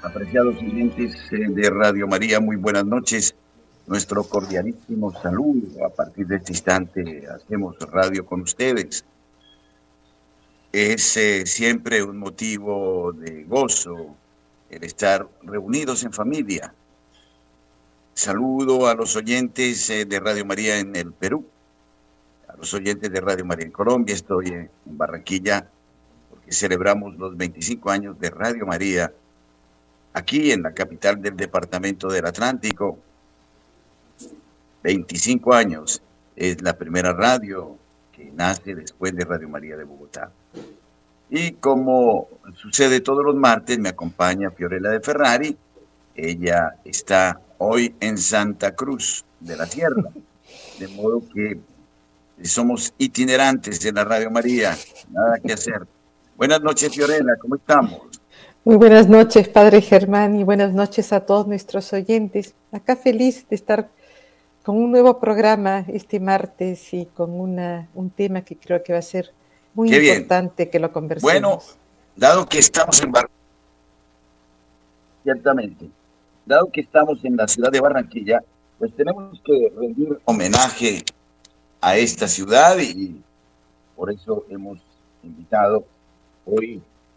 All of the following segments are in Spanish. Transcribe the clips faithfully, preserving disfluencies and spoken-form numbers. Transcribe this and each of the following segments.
Apreciados oyentes eh, de Radio María, muy buenas noches. Nuestro cordialísimo saludo. A partir de este instante hacemos radio con ustedes. Es eh, siempre un motivo de gozo el estar reunidos en familia. Saludo a los oyentes eh, de Radio María en el Perú, a los oyentes de Radio María en Colombia. Estoy en Barranquilla porque celebramos los veinticinco años de Radio María aquí en la capital del departamento del Atlántico. veinticinco años, es la primera radio que nace después de Radio María de Bogotá. Y como sucede todos los martes, me acompaña Fiorella de Ferrari. Ella está hoy en Santa Cruz de la Sierra, de modo que somos itinerantes en la Radio María, nada que hacer. Buenas noches, Fiorella, ¿cómo estamos? Muy buenas noches, Padre Germán, y buenas noches a todos nuestros oyentes. Acá feliz de estar con un nuevo programa este martes y con una, un tema que creo que va a ser muy Qué importante bien. Que lo conversemos. Bueno, dado que estamos en Barranquilla, ciertamente, dado que estamos en la ciudad de Barranquilla, pues tenemos que rendir homenaje a esta ciudad y por eso hemos invitado hoy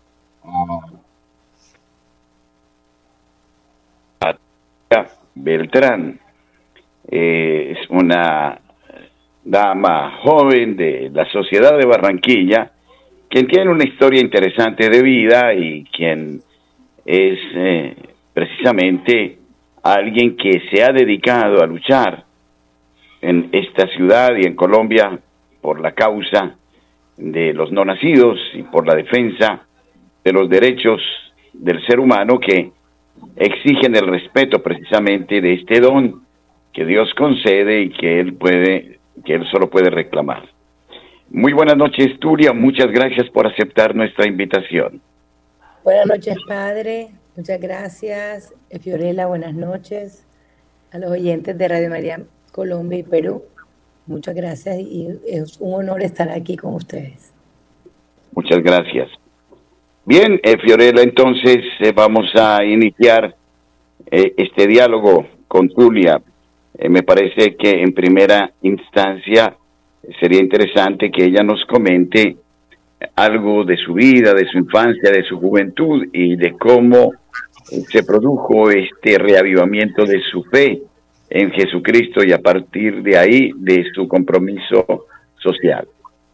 a Beltrán. Eh, es una dama joven de la sociedad de Barranquilla, quien tiene una historia interesante de vida y quien es eh, precisamente alguien que se ha dedicado a luchar en esta ciudad y en Colombia por la causa de los no nacidos y por la defensa de los derechos del ser humano que exigen el respeto precisamente de este don que Dios concede y que él puede, que él solo puede reclamar. Muy buenas noches, Turia, muchas gracias por aceptar nuestra invitación. Buenas noches, Padre, muchas gracias. Fiorella, buenas noches. A los oyentes de Radio María Colombia y Perú, muchas gracias y es un honor estar aquí con ustedes. Muchas gracias. Bien, eh, Fiorella, entonces eh, vamos a iniciar eh, este diálogo con Tulia. Eh, me parece que en primera instancia sería interesante que ella nos comente algo de su vida, de su infancia, de su juventud y de cómo se produjo este reavivamiento de su fe en Jesucristo y a partir de ahí de su compromiso social.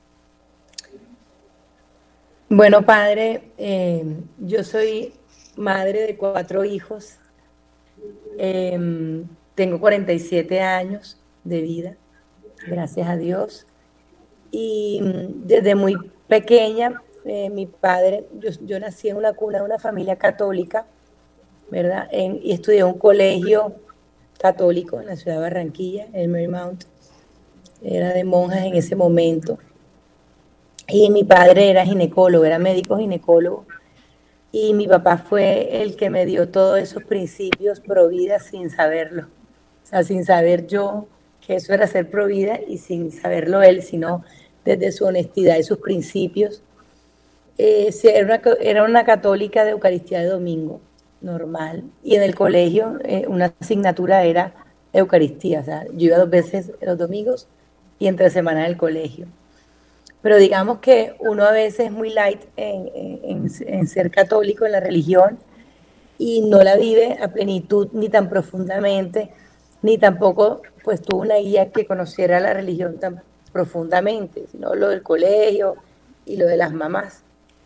Bueno, Padre, eh, yo soy madre de cuatro hijos. Eh, Tengo cuarenta y siete años de vida, gracias a Dios. Y desde muy pequeña, eh, mi padre, yo, yo nací en una cuna de una familia católica, ¿verdad? En, y estudié en un colegio católico en la ciudad de Barranquilla, en Marymount. Era de monjas en ese momento. Y mi padre era ginecólogo, era médico ginecólogo. Y mi papá fue el que me dio todos esos principios pro vida sin saberlo. O sea, sin saber yo que eso era ser pro vida y sin saberlo él, sino desde su honestidad y sus principios. Eh, era, una, era una católica de Eucaristía de domingo, normal. Y en el colegio eh, una asignatura era Eucaristía. O sea, yo iba dos veces los domingos y entre semana al colegio. Pero digamos que uno a veces es muy light en, en, en ser católico, en la religión, y no la vive a plenitud ni tan profundamente, ni tampoco pues tuvo una guía que conociera la religión tan profundamente, sino lo del colegio y lo de las mamás.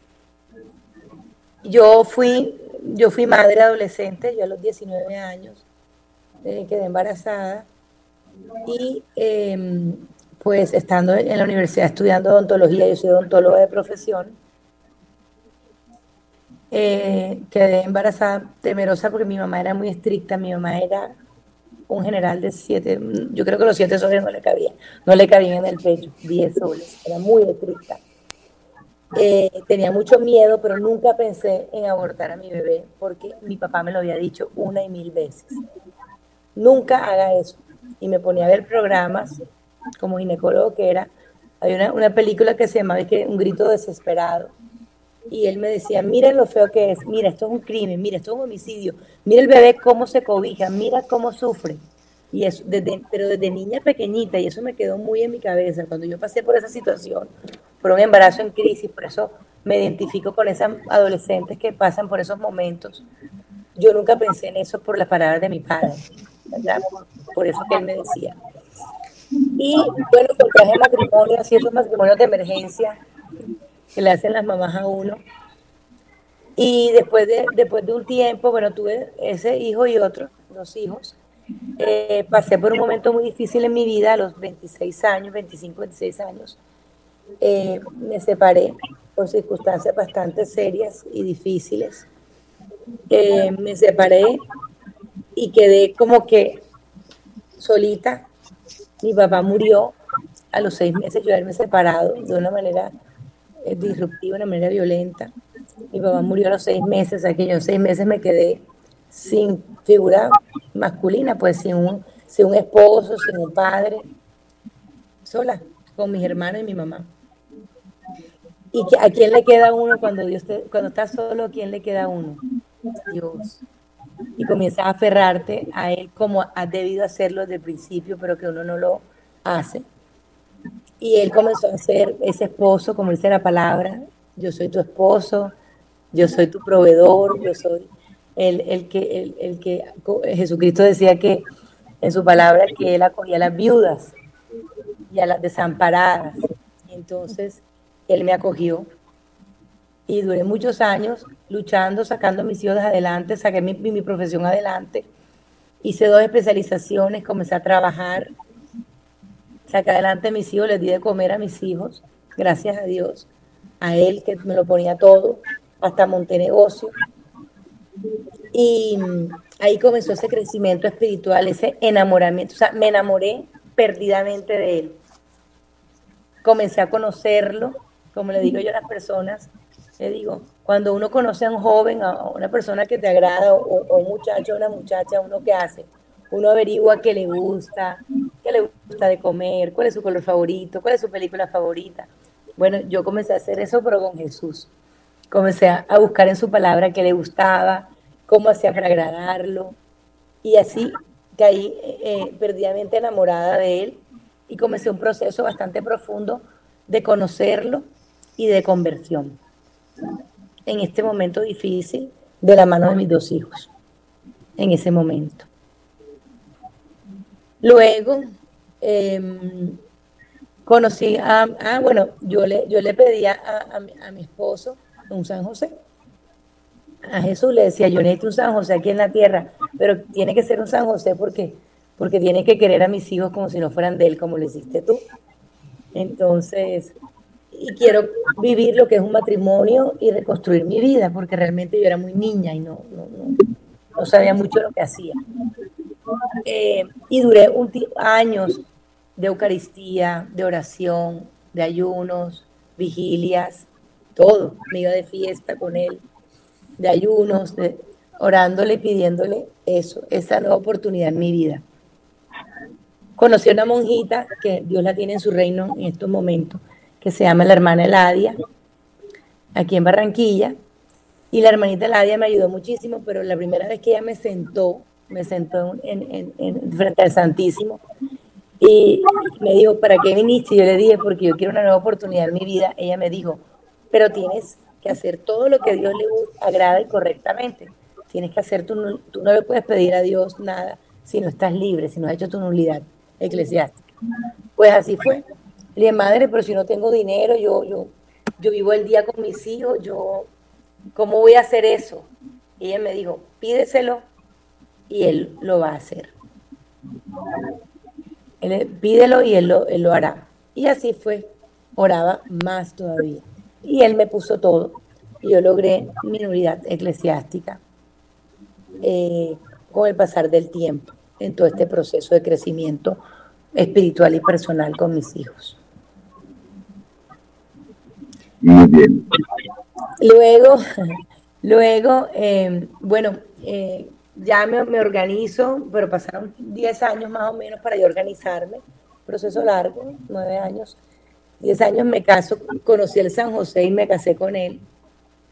Yo fui, yo fui madre adolescente, yo a los diecinueve años eh, quedé embarazada y eh, pues estando en la universidad estudiando odontología, yo soy odontóloga de profesión, eh, quedé embarazada temerosa porque mi mamá era muy estricta, mi mamá era un general de siete, yo creo que los siete soles no le cabían, no le cabían en el pecho, diez soles, era muy estricta. Eh, tenía mucho miedo, pero nunca pensé en abortar a mi bebé porque mi papá me lo había dicho una y mil veces. Nunca haga eso. Y me ponía a ver programas como ginecólogo que era, había una, una película que se llamaba que Un grito desesperado, y él me decía, mira lo feo que es, mira, esto es un crimen, mira, esto es un homicidio, mira el bebé cómo se cobija, mira cómo sufre. Y eso, desde, pero desde niña pequeñita, y eso me quedó muy en mi cabeza, cuando yo pasé por esa situación, por un embarazo en crisis, por eso me identifico con esas adolescentes que pasan por esos momentos. Yo nunca pensé en eso por las palabras de mi padre, ¿verdad? Por, por eso que él me decía. Y bueno, contraje matrimonio, así esos matrimonios de emergencia que le hacen las mamás a uno. Y después de, después de un tiempo, bueno, tuve ese hijo y otro, dos hijos. Eh, pasé por un momento muy difícil en mi vida, a los veintiséis años, veinticinco, veintiséis años. Eh, me separé por circunstancias bastante serias y difíciles. Eh, me separé y quedé como que solita. Mi papá murió a los seis meses yo haberme separado de una manera eh, disruptiva, de una manera violenta. Mi papá murió a los seis meses, o sea que yo en seis meses me quedé sin figura masculina, pues sin un, sin un esposo, sin un padre, sola, con mis hermanos y mi mamá. ¿Y a quién le queda a uno cuando Dios te, cuando estás solo? ¿A quién le queda a uno? Dios. Y comienzas a aferrarte a Él como has debido hacerlo desde el principio, pero que uno no lo hace. Y Él comenzó a ser ese esposo, como dice la palabra, yo soy tu esposo, yo soy tu proveedor, yo soy el, el, que, el, el que Jesucristo decía que en su palabra que Él acogía a las viudas y a las desamparadas. Entonces, Él me acogió y duré muchos años luchando, sacando a mis hijos adelante, saqué mi, mi, mi profesión adelante, hice dos especializaciones, comencé a trabajar, saqué adelante a mis hijos, les di de comer a mis hijos, gracias a Dios, a Él que me lo ponía todo, hasta monté negocio. Y ahí comenzó ese crecimiento espiritual, ese enamoramiento, o sea, me enamoré perdidamente de Él. Comencé a conocerlo, como le digo yo a las personas, le digo, cuando uno conoce a un joven, a una persona que te agrada, o, o un muchacho, una muchacha, uno que hace, uno averigua qué le gusta, qué le gusta de comer, cuál es su color favorito, cuál es su película favorita. Bueno, yo comencé a hacer eso, pero con Jesús. Comencé a, a buscar en su palabra qué le gustaba, cómo hacía para agradarlo, y así caí eh, perdidamente enamorada de él, y comencé un proceso bastante profundo de conocerlo y de conversión en este momento difícil de la mano de mis dos hijos, en ese momento. Luego, eh, conocí a, ah, bueno, yo le, yo le pedía a, a, mi, a mi esposo un San José. A Jesús le decía, yo necesito un San José aquí en la tierra, pero tiene que ser un San José porque, porque tiene que querer a mis hijos como si no fueran de él, como lo hiciste tú. Entonces, y quiero vivir lo que es un matrimonio y reconstruir mi vida, porque realmente yo era muy niña y no, no, no, no sabía mucho lo que hacía. Eh, y duré un años de Eucaristía, de oración, de ayunos, vigilias, todo. Me iba de fiesta con él, de ayunos, de, orándole y pidiéndole eso, esa nueva oportunidad en mi vida. Conocí a una monjita que Dios la tiene en su reino en estos momentos, que se llama la hermana Eladia, aquí en Barranquilla, y la hermanita Eladia me ayudó muchísimo, pero la primera vez que ella me sentó, me sentó en, en, en, frente al Santísimo, y me dijo, ¿para qué viniste? Y yo le dije, porque yo quiero una nueva oportunidad en mi vida. Ella me dijo, pero tienes que hacer todo lo que a Dios le agrada y correctamente. Tienes que hacer, tu, tú no le puedes pedir a Dios nada si no estás libre, si no has hecho tu nulidad eclesiástica. Pues así fue. Le dije, madre, pero si no tengo dinero, yo, yo, yo vivo el día con mis hijos, yo, ¿cómo voy a hacer eso? Y ella me dijo, pídeselo y él lo va a hacer. Él, pídelo y él lo, él lo hará. Y así fue. Oraba más todavía. Y él me puso todo. Y yo logré mi nulidad eclesiástica eh, con el pasar del tiempo en todo este proceso de crecimiento espiritual y personal con mis hijos. Muy bien. Luego, luego eh, bueno, eh, ya me, me organizo, pero pasaron diez años más o menos para yo organizarme, proceso largo, nueve años, diez años me caso, conocí al San José y me casé con él,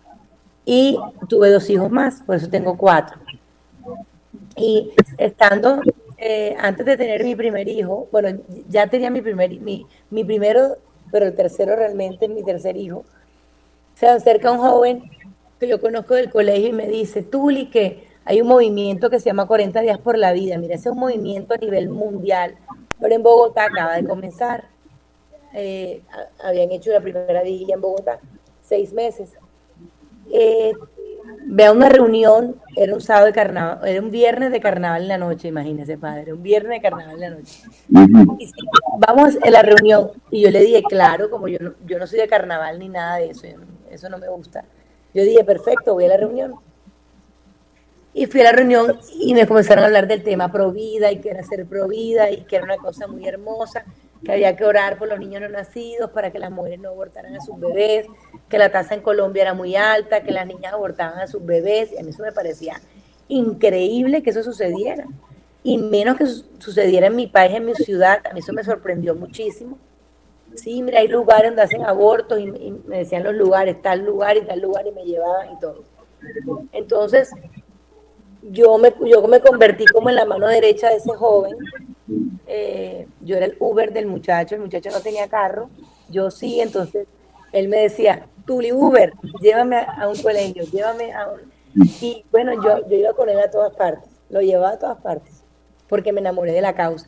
y tuve dos hijos más, por eso tengo cuatro. Y estando, eh, antes de tener mi primer hijo, bueno, ya tenía mi, primer, mi, mi primero, pero el tercero realmente, mi tercer hijo, se acerca un joven que yo conozco del colegio y me dice, Tuli, que hay un movimiento que se llama cuarenta días por la vida. Mira, ese es un movimiento a nivel mundial, pero en Bogotá acaba de comenzar. Eh, habían hecho la primera vigilia en Bogotá, seis meses. Eh, ve a una reunión, era un sábado de carnaval, era un viernes de carnaval en la noche, imagínese, padre, un viernes de carnaval en la noche. Y sí, vamos a la reunión, y yo le dije, claro, como yo no, yo no soy de carnaval ni nada de eso, eso no me gusta. Yo dije, perfecto, voy a la reunión. Y fui a la reunión y me comenzaron a hablar del tema Provida y que era ser Provida y que era una cosa muy hermosa, que había que orar por los niños no nacidos para que las mujeres no abortaran a sus bebés, que la tasa en Colombia era muy alta, que las niñas abortaban a sus bebés, y a mí eso me parecía increíble que eso sucediera, y menos que sucediera en mi país, en mi ciudad. A mí eso me sorprendió muchísimo. Sí, mira, hay lugares donde hacen abortos y, y me decían los lugares, tal lugar y tal lugar, y me llevaban y todo. Entonces, yo me, yo me convertí como en la mano derecha de ese joven. Eh, yo era el Uber del muchacho, el muchacho no tenía carro, yo sí, entonces él me decía, Tuli Uber, llévame a, a un colegio, llévame a un... Y bueno, yo, yo iba con él a todas partes, lo llevaba a todas partes, porque me enamoré de la causa.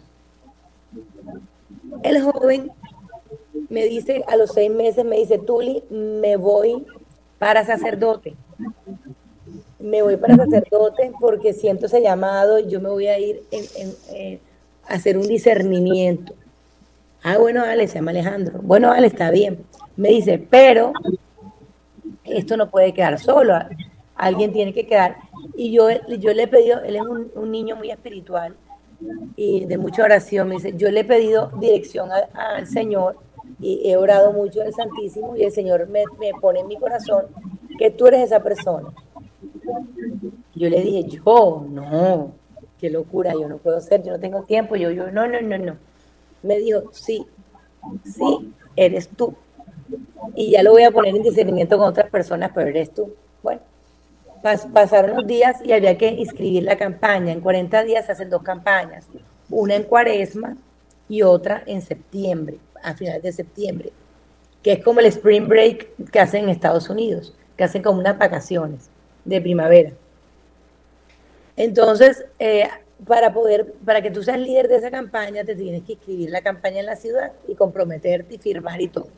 El joven me dice, a los seis meses me dice, Tuli, me voy para sacerdote. Me voy para sacerdote porque siento ese llamado y yo me voy a ir en, en, en, a hacer un discernimiento. Ah, bueno, Ale, se llama Alejandro. Bueno, Ale, está bien. Me dice, pero esto no puede quedar solo. Alguien tiene que quedar. Y yo, yo le he pedido, él es un, un niño muy espiritual y de mucha oración. Me dice, yo le he pedido dirección a, al Señor y he orado mucho al Santísimo y el Señor me, me pone en mi corazón que tú eres esa persona. Yo le dije, yo, no, qué locura, yo no puedo ser, yo no tengo tiempo. Yo, yo, no, no, no, no. Me dijo, sí, sí, eres tú. Y ya lo voy a poner en discernimiento con otras personas, pero eres tú. Bueno, pas pasaron los días y había que inscribir la campaña. En cuarenta días se hacen dos campañas, una en Cuaresma y otra en septiembre, a finales de septiembre, que es como el Spring Break que hacen en Estados Unidos, que hacen como unas vacaciones de primavera. Entonces, eh, para poder, para que tú seas líder de esa campaña, te tienes que inscribir la campaña en la ciudad y comprometerte y firmar y todo.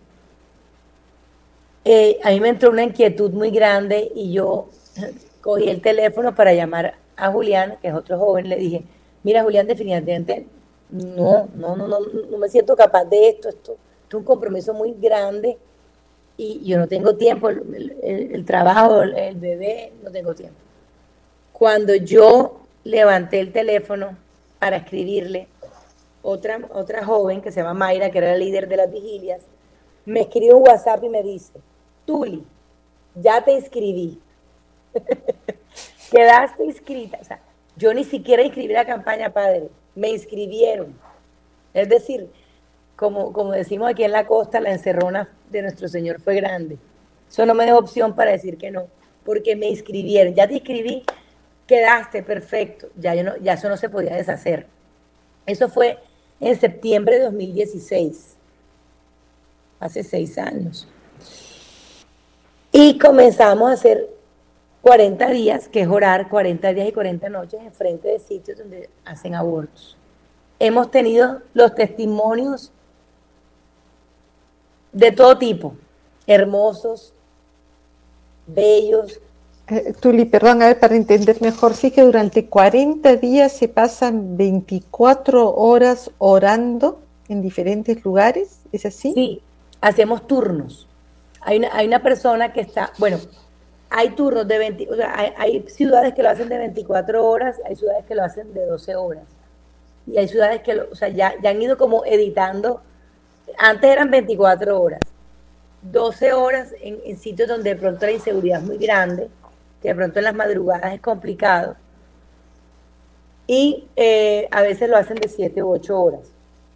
Eh, a mí me entró una inquietud muy grande y yo cogí el teléfono para llamar a Julián, que es otro joven, le dije, mira Julián, definitivamente no, no, no, no, no me siento capaz de esto, esto, esto es un compromiso muy grande y yo no tengo tiempo, el, el, el trabajo, el, el bebé, no tengo tiempo. Cuando yo levanté el teléfono para escribirle, otra, otra joven que se llama Mayra, que era la líder de las vigilias, me escribió un WhatsApp y me dice, Tuli, ya te inscribí. Quedaste inscrita. O sea, yo ni siquiera inscribí la campaña, padre. Me inscribieron. Es decir, como, como decimos aquí en la costa, la encerrona de nuestro Señor fue grande. Eso no me dejó opción para decir que no, porque me inscribieron. Ya te inscribí, quedaste, perfecto. Ya, yo no, ya eso no se podía deshacer. Eso fue en septiembre de dos mil dieciséis. Hace seis años. Y comenzamos a hacer cuarenta días, que es orar cuarenta días y cuarenta noches en frente de sitios donde hacen abortos. Hemos tenido los testimonios de todo tipo, hermosos, bellos. Eh, Tuli, perdón, a ver, para entender mejor, sí que durante cuarenta días se pasan veinticuatro horas orando en diferentes lugares, ¿es así? Sí, hacemos turnos. Hay una, hay una persona que está, bueno, hay turnos de veinte, o sea, hay, hay ciudades que lo hacen de veinticuatro horas, hay ciudades que lo hacen de doce horas. Y hay ciudades que, lo, o sea, ya, ya han ido como editando. Antes eran veinticuatro horas, doce horas en, en sitios donde de pronto la inseguridad es muy grande, que de pronto en las madrugadas es complicado. Y eh, a veces lo hacen de siete u ocho horas.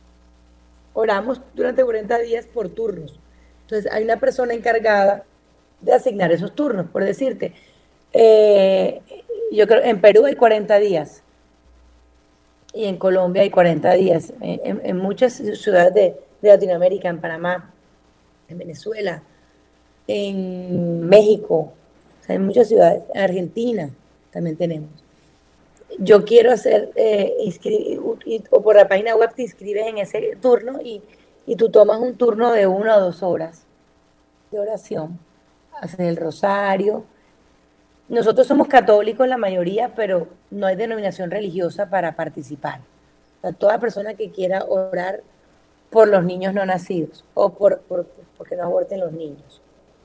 Oramos durante cuarenta días por turnos. Entonces hay una persona encargada de asignar esos turnos, por decirte. Eh, yo creo en Perú hay cuarenta días y en Colombia hay cuarenta días. En, en, en muchas ciudades de, de Latinoamérica, en Panamá, en Venezuela, en México, o sea, en muchas ciudades, en Argentina también tenemos. Yo quiero hacer, eh, inscribir, o por la página web te inscribes en ese turno y, y tú tomas un turno de una o dos horas de oración, haces el rosario. Nosotros somos católicos la mayoría, pero no hay denominación religiosa para participar. O sea, toda persona que quiera orar por los niños no nacidos o por, por porque no aborten los niños.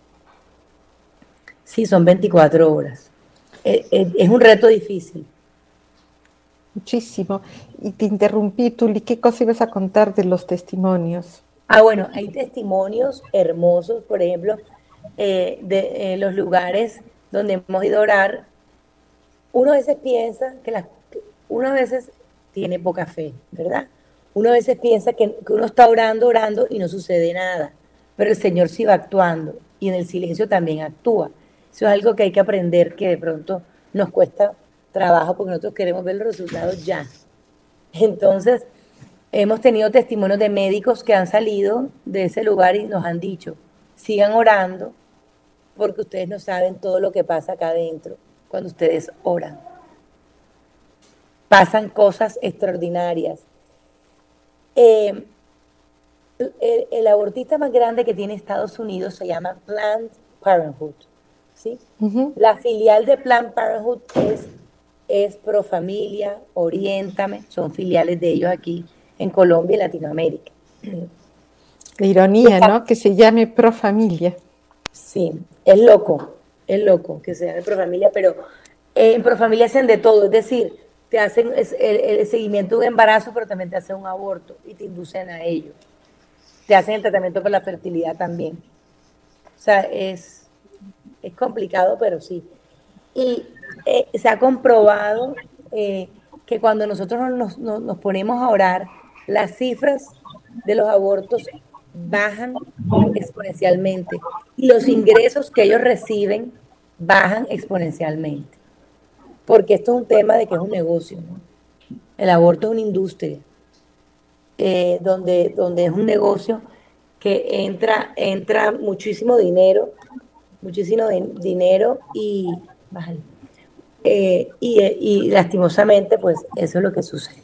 Sí, son veinticuatro horas. Es, es, es un reto difícil. Muchísimo. Y te interrumpí, Tuli, ¿qué cosa ibas a contar de los testimonios? Ah, bueno, hay testimonios hermosos, por ejemplo, eh, de eh, los lugares donde hemos ido a orar. Uno a veces piensa que las, uno a veces tiene poca fe, ¿verdad? Uno a veces piensa que, que uno está orando, orando y no sucede nada, pero el Señor sí va actuando y en el silencio también actúa. Eso es algo que hay que aprender, que de pronto nos cuesta trabajo porque nosotros queremos ver los resultados ya. Entonces, hemos tenido testimonios de médicos que han salido de ese lugar y nos han dicho, sigan orando porque ustedes no saben todo lo que pasa acá adentro cuando ustedes oran. Pasan cosas extraordinarias. Eh, el, el abortista más grande que tiene Estados Unidos se llama Planned Parenthood, ¿sí? Uh-huh. La filial de Planned Parenthood es, es Pro Familia, Oriéntame, son filiales de ellos aquí en Colombia y Latinoamérica. La ironía, ¿no? Que se llame Pro Familia. Sí, es loco, es loco que se llame Pro Familia, pero eh, en Pro Familia hacen de todo, es decir, te hacen el, el seguimiento de un embarazo, pero también te hacen un aborto y te inducen a ello. Te hacen el tratamiento para la fertilidad también. O sea, es, es complicado, pero sí. Y eh, se ha comprobado eh, que cuando nosotros nos, nos, nos ponemos a orar, las cifras de los abortos bajan exponencialmente y los ingresos que ellos reciben bajan exponencialmente. Porque esto es un tema de que es un negocio, ¿no? El aborto es una industria, eh, donde, donde es un negocio que entra, entra muchísimo dinero, muchísimo de, dinero y, vale, eh, y, y lastimosamente, pues eso es lo que sucede.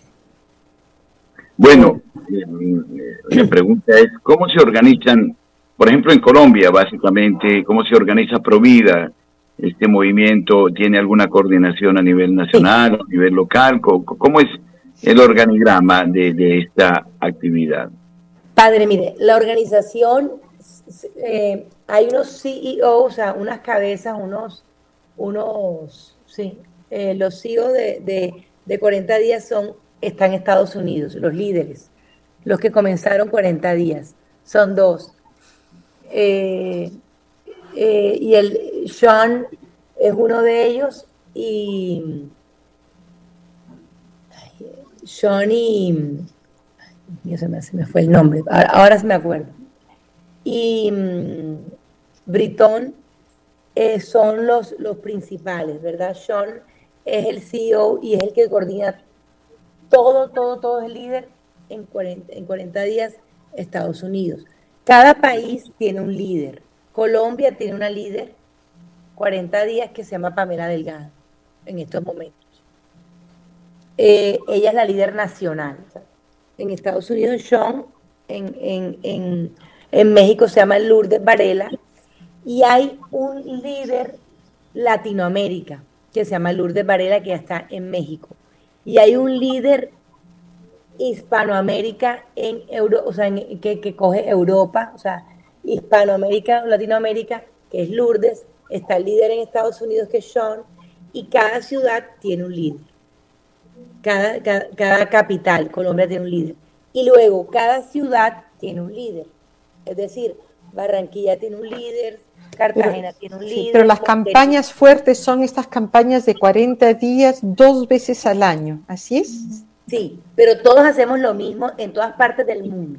Bueno, la pregunta es, ¿cómo se organizan, por ejemplo, en Colombia, básicamente, cómo se organiza Provida? ¿Este movimiento tiene alguna coordinación a nivel nacional, a nivel local? ¿Cómo es el organigrama de, de esta actividad? Padre, mire, la organización, eh, hay unos C E Os, o sea, unas cabezas, unos, unos, sí, eh, los C E O de, de, de cuarenta días son, están en Estados Unidos, los líderes, los que comenzaron cuarenta días, son dos. Eh, eh, y el Sean es uno de ellos, y Sean y... Ay, se me, se me fue el nombre, ahora, ahora se me acuerdo. Y um, Britón eh, son los, los principales, ¿verdad? Sean es el C E O y es el que coordina todo, todo, todo es el líder en cuarenta, en cuarenta días Estados Unidos. Cada país tiene un líder. Colombia tiene una líder cuarenta días que se llama Pamela Delgado en estos momentos. Eh, ella es la líder nacional. En Estados Unidos, Sean, en, en, en, en México se llama Lourdes Varela, y hay un líder Latinoamérica que se llama Lourdes Varela, que ya está en México. Y hay un líder Hispanoamérica en Euro, o sea, en, que, que coge Europa, o sea, Hispanoamérica, Latinoamérica, que es Lourdes, está el líder en Estados Unidos, que es Sean, y cada ciudad tiene un líder. Cada, cada, cada capital, Colombia tiene un líder. Y luego, cada ciudad tiene un líder. Es decir, Barranquilla tiene un líder, Cartagena pero, tiene un líder. Sí, pero las campañas fuertes son estas campañas de cuarenta días, dos veces al año, ¿así es? Sí, pero todos hacemos lo mismo en todas partes del mundo.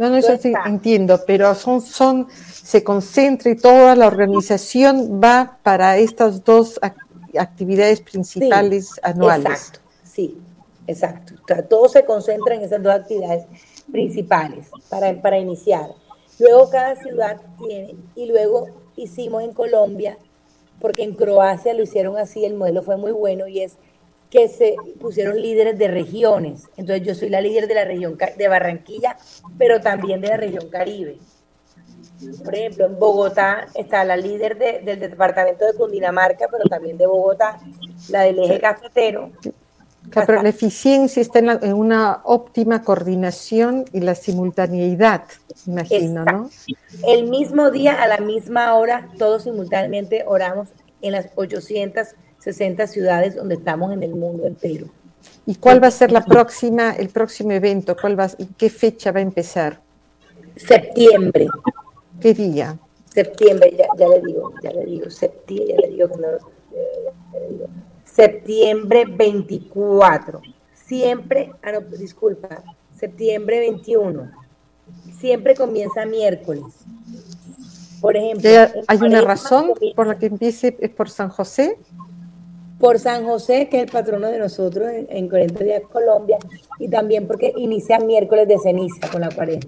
No, no, eso sí entiendo, pero son, son, se concentra y toda la organización va para estas dos actividades principales sí, anuales. Exacto, sí, exacto. O sea, todo se concentra en esas dos actividades principales para, para iniciar. Luego cada ciudad tiene, y luego hicimos en Colombia, porque en Croacia lo hicieron así, el modelo fue muy bueno, y es que se pusieron líderes de regiones. Entonces yo soy la líder de la región de Barranquilla, pero también de la región Caribe. Por ejemplo, en Bogotá está la líder de, del departamento de Cundinamarca, pero también de Bogotá, la del eje cafetero. Claro, pero la eficiencia está en, la, en una óptima coordinación y la simultaneidad, imagino, Exacto. ¿No? El mismo día, a la misma hora, todos simultáneamente oramos en las ochocientas sesenta ciudades donde estamos en el mundo entero. ¿Y cuál va a ser la próxima, el próximo evento? ¿Cuál va, ¿Qué fecha va a empezar? Septiembre. ¿Qué día? Septiembre, ya, ya le digo, ya le digo, septiembre, ya le digo, no, ya le digo. Septiembre veinticuatro. Siempre, ah no, disculpa, septiembre veintiuno. Siempre comienza miércoles. Por ejemplo. ¿Hay una razón por la que empiece? ¿Es por San José? Por San José, que es el patrono de nosotros en, en cuarenta días Colombia, y también porque inicia miércoles de ceniza con la pareja.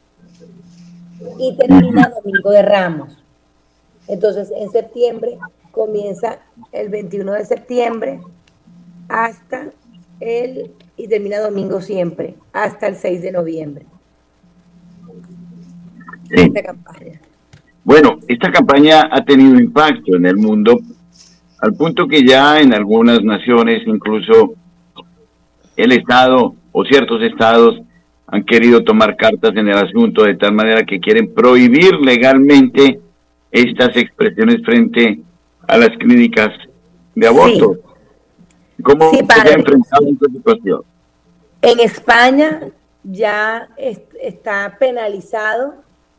Y termina domingo de Ramos. Entonces, en septiembre comienza el veintiuno de septiembre hasta el, y termina domingo siempre, hasta el seis de noviembre. Sí. Esta campaña. Bueno, esta campaña ha tenido impacto en el mundo, al punto que ya en algunas naciones, incluso el Estado o ciertos estados han querido tomar cartas en el asunto, de tal manera que quieren prohibir legalmente estas expresiones frente a las clínicas de aborto. Sí. ¿Cómo sí, se ha enfrentado esta situación? En España ya es, está penalizado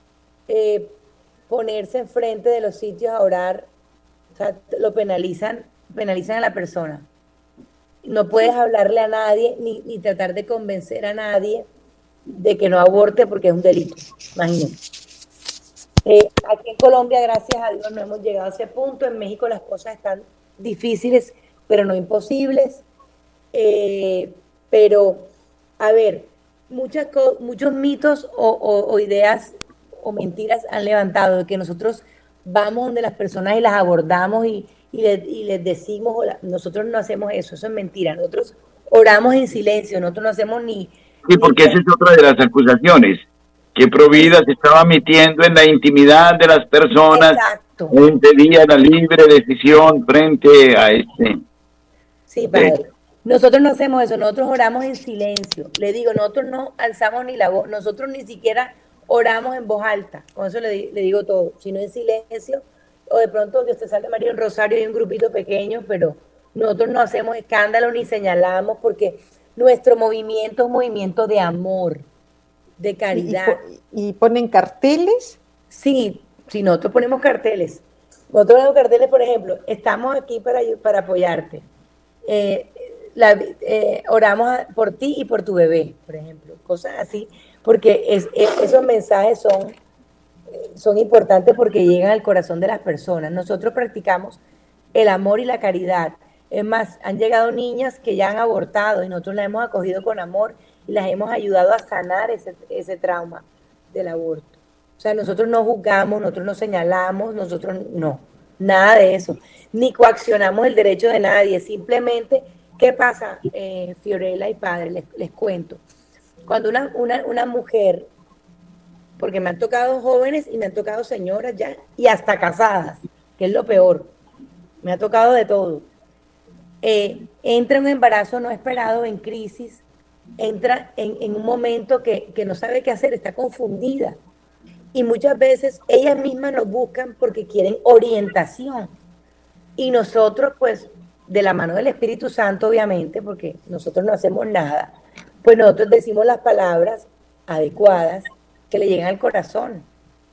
eh, ponerse enfrente de los sitios a orar. O sea, lo penalizan, penalizan a la persona. No puedes hablarle a nadie ni, ni tratar de convencer a nadie de que no aborte porque es un delito. Imagínate. Eh, aquí en Colombia, gracias a Dios, no hemos llegado a ese punto. En México las cosas están difíciles, pero no imposibles. Eh, pero, a ver, muchas, muchos mitos o, o, o ideas o mentiras han levantado de que nosotros vamos donde las personas y las abordamos y, y, les, y les decimos, hola. Nosotros no hacemos eso, eso es mentira. Nosotros oramos en silencio, nosotros no hacemos ni... Sí, porque esa es otra de las acusaciones, que Provida se estaba metiendo en la intimidad de las personas. Exacto. No impedía la libre decisión frente a este. Sí, padre. Nosotros no hacemos eso, nosotros oramos en silencio. Le digo, nosotros no alzamos ni la voz, nosotros ni siquiera oramos en voz alta, con eso le, le digo todo, sino en silencio, o de pronto Dios te salve María en Rosario y un grupito pequeño, pero nosotros no hacemos escándalo ni señalamos, porque nuestro movimiento es un movimiento de amor, de caridad. ¿Y, y ponen carteles? Sí, sí, nosotros ponemos carteles. Nosotros ponemos carteles, por ejemplo, estamos aquí para, para apoyarte. Eh, la, eh, oramos por ti y por tu bebé, por ejemplo, cosas así, porque es, es, esos mensajes son, son importantes porque llegan al corazón de las personas. Nosotros practicamos el amor y la caridad. Es más, han llegado niñas que ya han abortado y nosotros las hemos acogido con amor y las hemos ayudado a sanar ese, ese trauma del aborto. O sea, nosotros no juzgamos, nosotros no señalamos, nosotros no, nada de eso. Ni coaccionamos el derecho de nadie, simplemente, ¿qué pasa, eh, Fiorella y padre? Les, les cuento. Cuando una, una, una mujer, porque me han tocado jóvenes y me han tocado señoras ya, y hasta casadas, que es lo peor, me ha tocado de todo. Eh, entra en un embarazo no esperado, en crisis, entra en, en un momento que, que no sabe qué hacer, está confundida. Y muchas veces ellas mismas nos buscan porque quieren orientación. Y nosotros, pues, de la mano del Espíritu Santo, obviamente, porque nosotros no hacemos nada, pues nosotros decimos las palabras adecuadas que le llegan al corazón.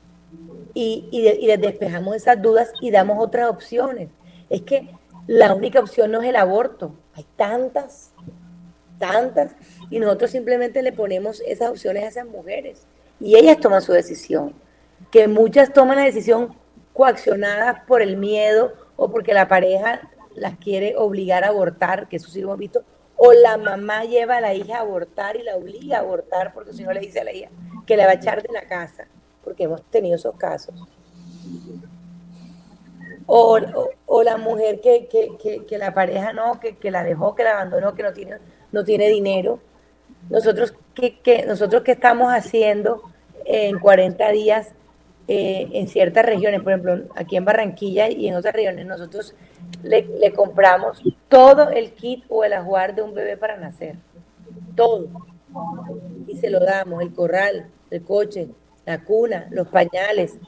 Y, y, de, y les despejamos esas dudas y damos otras opciones. Es que la única opción no es el aborto. Hay tantas, tantas. Y nosotros simplemente le ponemos esas opciones a esas mujeres. y ellas toman su decisión. Que muchas toman la decisión coaccionadas por el miedo o porque la pareja las quiere obligar a abortar, que eso sí lo hemos visto, o la mamá lleva a la hija a abortar y la obliga a abortar porque si no le dice a la hija que la va a echar de la casa, porque hemos tenido esos casos. O, o, o la mujer que, que, que, que la pareja no, que, que la dejó, que la abandonó, que no tiene, no tiene dinero. Nosotros, ¿qué, qué, nosotros qué estamos haciendo en cuarenta días eh, en ciertas regiones? Por ejemplo, aquí en Barranquilla y en otras regiones, nosotros le, le compramos todo el kit o el ajuar de un bebé para nacer. Todo. Y se lo damos, el corral, el coche, la cuna, los pañales,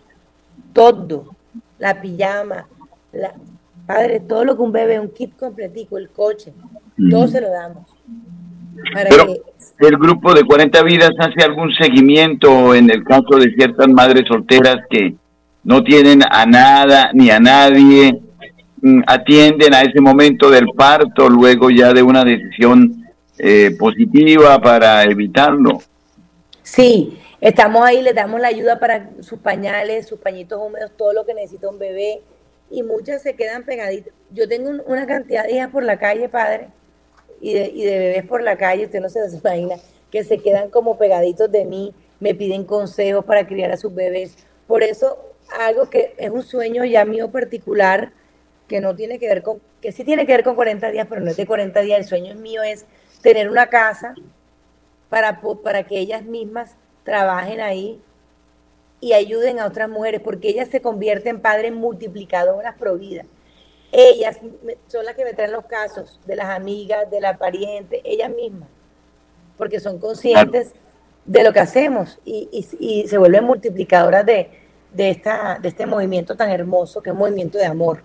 todo. La pijama, la, padre, todo lo que un bebé, un kit completico, el coche, mm. todo se lo damos. Para Pero que... el grupo de cuarenta vidas hace algún seguimiento en el caso de ciertas madres solteras que no tienen a nada ni a nadie, atienden a ese momento del parto, luego ya de una decisión eh, positiva para evitarlo. Sí, estamos ahí, les damos la ayuda para sus pañales, sus pañitos húmedos, todo lo que necesita un bebé, y muchas se quedan pegaditas. Yo tengo un, una cantidad de hijas por la calle, padre, y de, y de bebés por la calle, usted no se las imagina, que se quedan como pegaditos de mí, me piden consejos para criar a sus bebés. Por eso, algo que es un sueño ya mío particular, que no tiene que ver con, que sí tiene que ver con cuarenta días, pero no es de cuarenta días, el sueño mío es tener una casa para, para que ellas mismas trabajen ahí y ayuden a otras mujeres, porque ellas se convierten en padres multiplicadoras pro vida. Ellas son las que me traen los casos de las amigas, de la pariente, ellas mismas, porque son conscientes de lo que hacemos y, y, y se vuelven multiplicadoras de, de, esta, de este movimiento tan hermoso que es un movimiento de amor.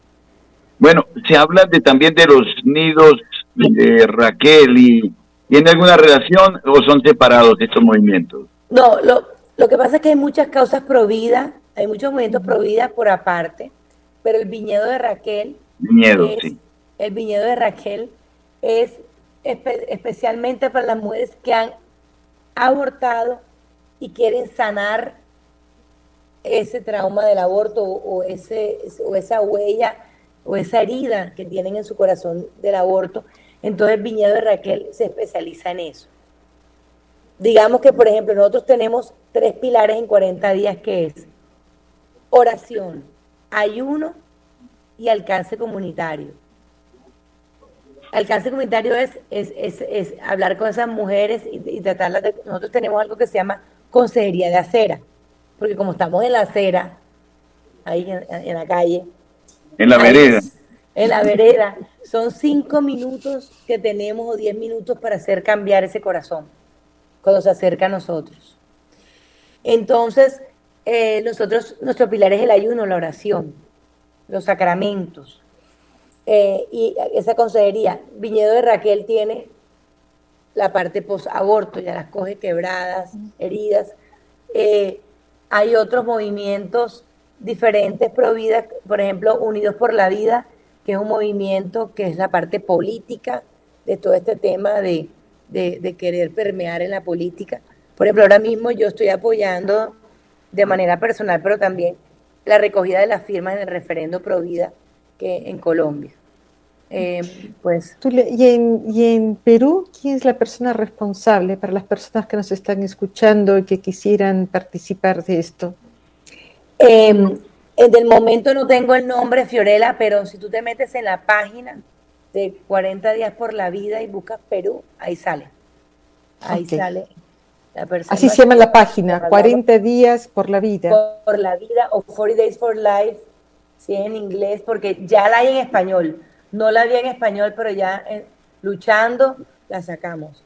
Bueno, se habla de, también de los nidos de Raquel y ¿tiene alguna relación o son separados estos movimientos? No, lo, lo que pasa es que hay muchas causas pro vida, hay muchos movimientos pro vida por aparte, pero el viñedo de Raquel, viñedo, es, sí. el viñedo de Raquel es espe especialmente para las mujeres que han abortado y quieren sanar ese trauma del aborto o, o, ese, o esa huella o esa herida que tienen en su corazón del aborto. Entonces el viñedo de Raquel se especializa en eso. Digamos que, por ejemplo, nosotros tenemos tres pilares en cuarenta días, que es oración, ayuno y alcance comunitario. Alcance comunitario es, es, es, es hablar con esas mujeres y, y tratarlas de... Nosotros tenemos algo que se llama consejería de acera, porque como estamos en la acera, ahí en, en la calle... En la vereda. En la vereda, son cinco minutos que tenemos o diez minutos para hacer cambiar ese corazón, cuando se acerca a nosotros. Entonces, eh, nosotros, nuestro pilar es el ayuno, la oración, los sacramentos, eh, y esa consejería. Viñedo de Raquel tiene la parte post-aborto, ya las coge quebradas, heridas. Eh, hay otros movimientos diferentes pro vida, por ejemplo, Unidos por la Vida, que es un movimiento que es la parte política de todo este tema de, de, de querer permear en la política. Por ejemplo, ahora mismo yo estoy apoyando de manera personal, pero también la recogida de las firmas en el referendo pro vida que en Colombia. Eh, pues, ¿Y, en, ¿Y en Perú quién es la persona responsable para las personas que nos están escuchando y que quisieran participar de esto? Eh, en el momento no tengo el nombre, Fiorella, pero si tú te metes en la página de cuarenta días por la vida y buscas Perú, ahí sale. Ahí okay. sale la persona. Así se llama la página, cuarenta días por la vida. Por, por la vida o cuarenta days for life, si es en inglés, porque ya la hay en español. No la vi en español, pero ya eh, luchando la sacamos.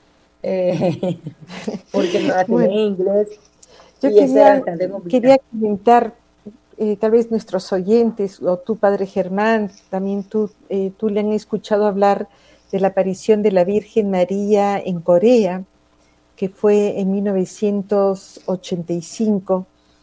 Eh, porque no la tenía bueno, en inglés. Yo y quería, quería comentar, eh, tal vez nuestros oyentes, o tú, Padre Germán, también tú, eh, tú le han escuchado hablar de la aparición de la Virgen María en Corea, que fue en mil novecientos ochenta y cinco,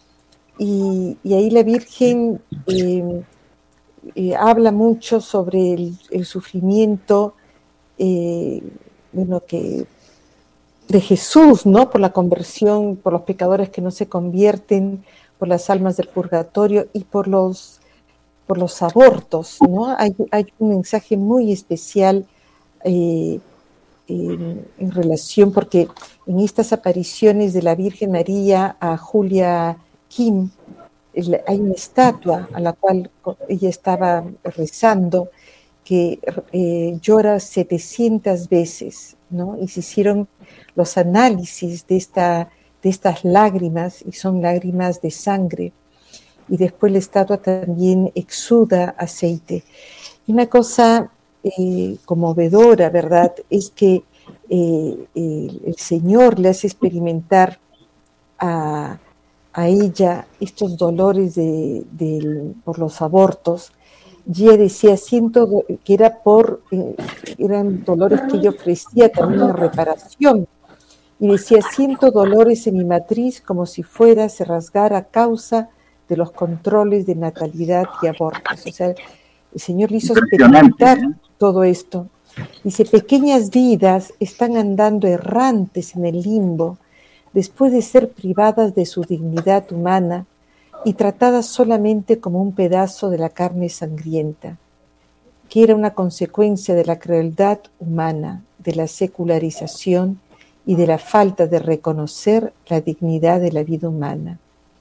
y, y ahí la Virgen eh, eh, habla mucho sobre el, el sufrimiento, eh, bueno, que de Jesús, ¿no? Por la conversión, por los pecadores que no se convierten, por las almas del purgatorio y por los, por los abortos, ¿no? Hay, hay un mensaje muy especial eh, en, en relación, porque en estas apariciones de la Virgen María a Julia Kim, hay una estatua a la cual ella estaba rezando que eh, llora setecientas veces, ¿no? Y se hicieron los análisis de, esta, de estas lágrimas, y son lágrimas de sangre, y después la estatua también exuda aceite. Y una cosa eh, conmovedora, ¿verdad?, es que eh, el, el Señor le hace experimentar a, a ella estos dolores de, de, por los abortos. Y ella decía, siento que era por, eh, eran dolores que ella ofrecía también en reparación. Y decía, siento dolores en mi matriz como si fuera, se rasgara a causa de los controles de natalidad y abortos. O sea, el Señor le hizo experimentar todo esto. Dice, pequeñas vidas están andando errantes en el limbo después de ser privadas de su dignidad humana y tratadas solamente como un pedazo de la carne sangrienta, que era una consecuencia de la crueldad humana, de la secularización y de la falta de reconocer la dignidad de la vida humana.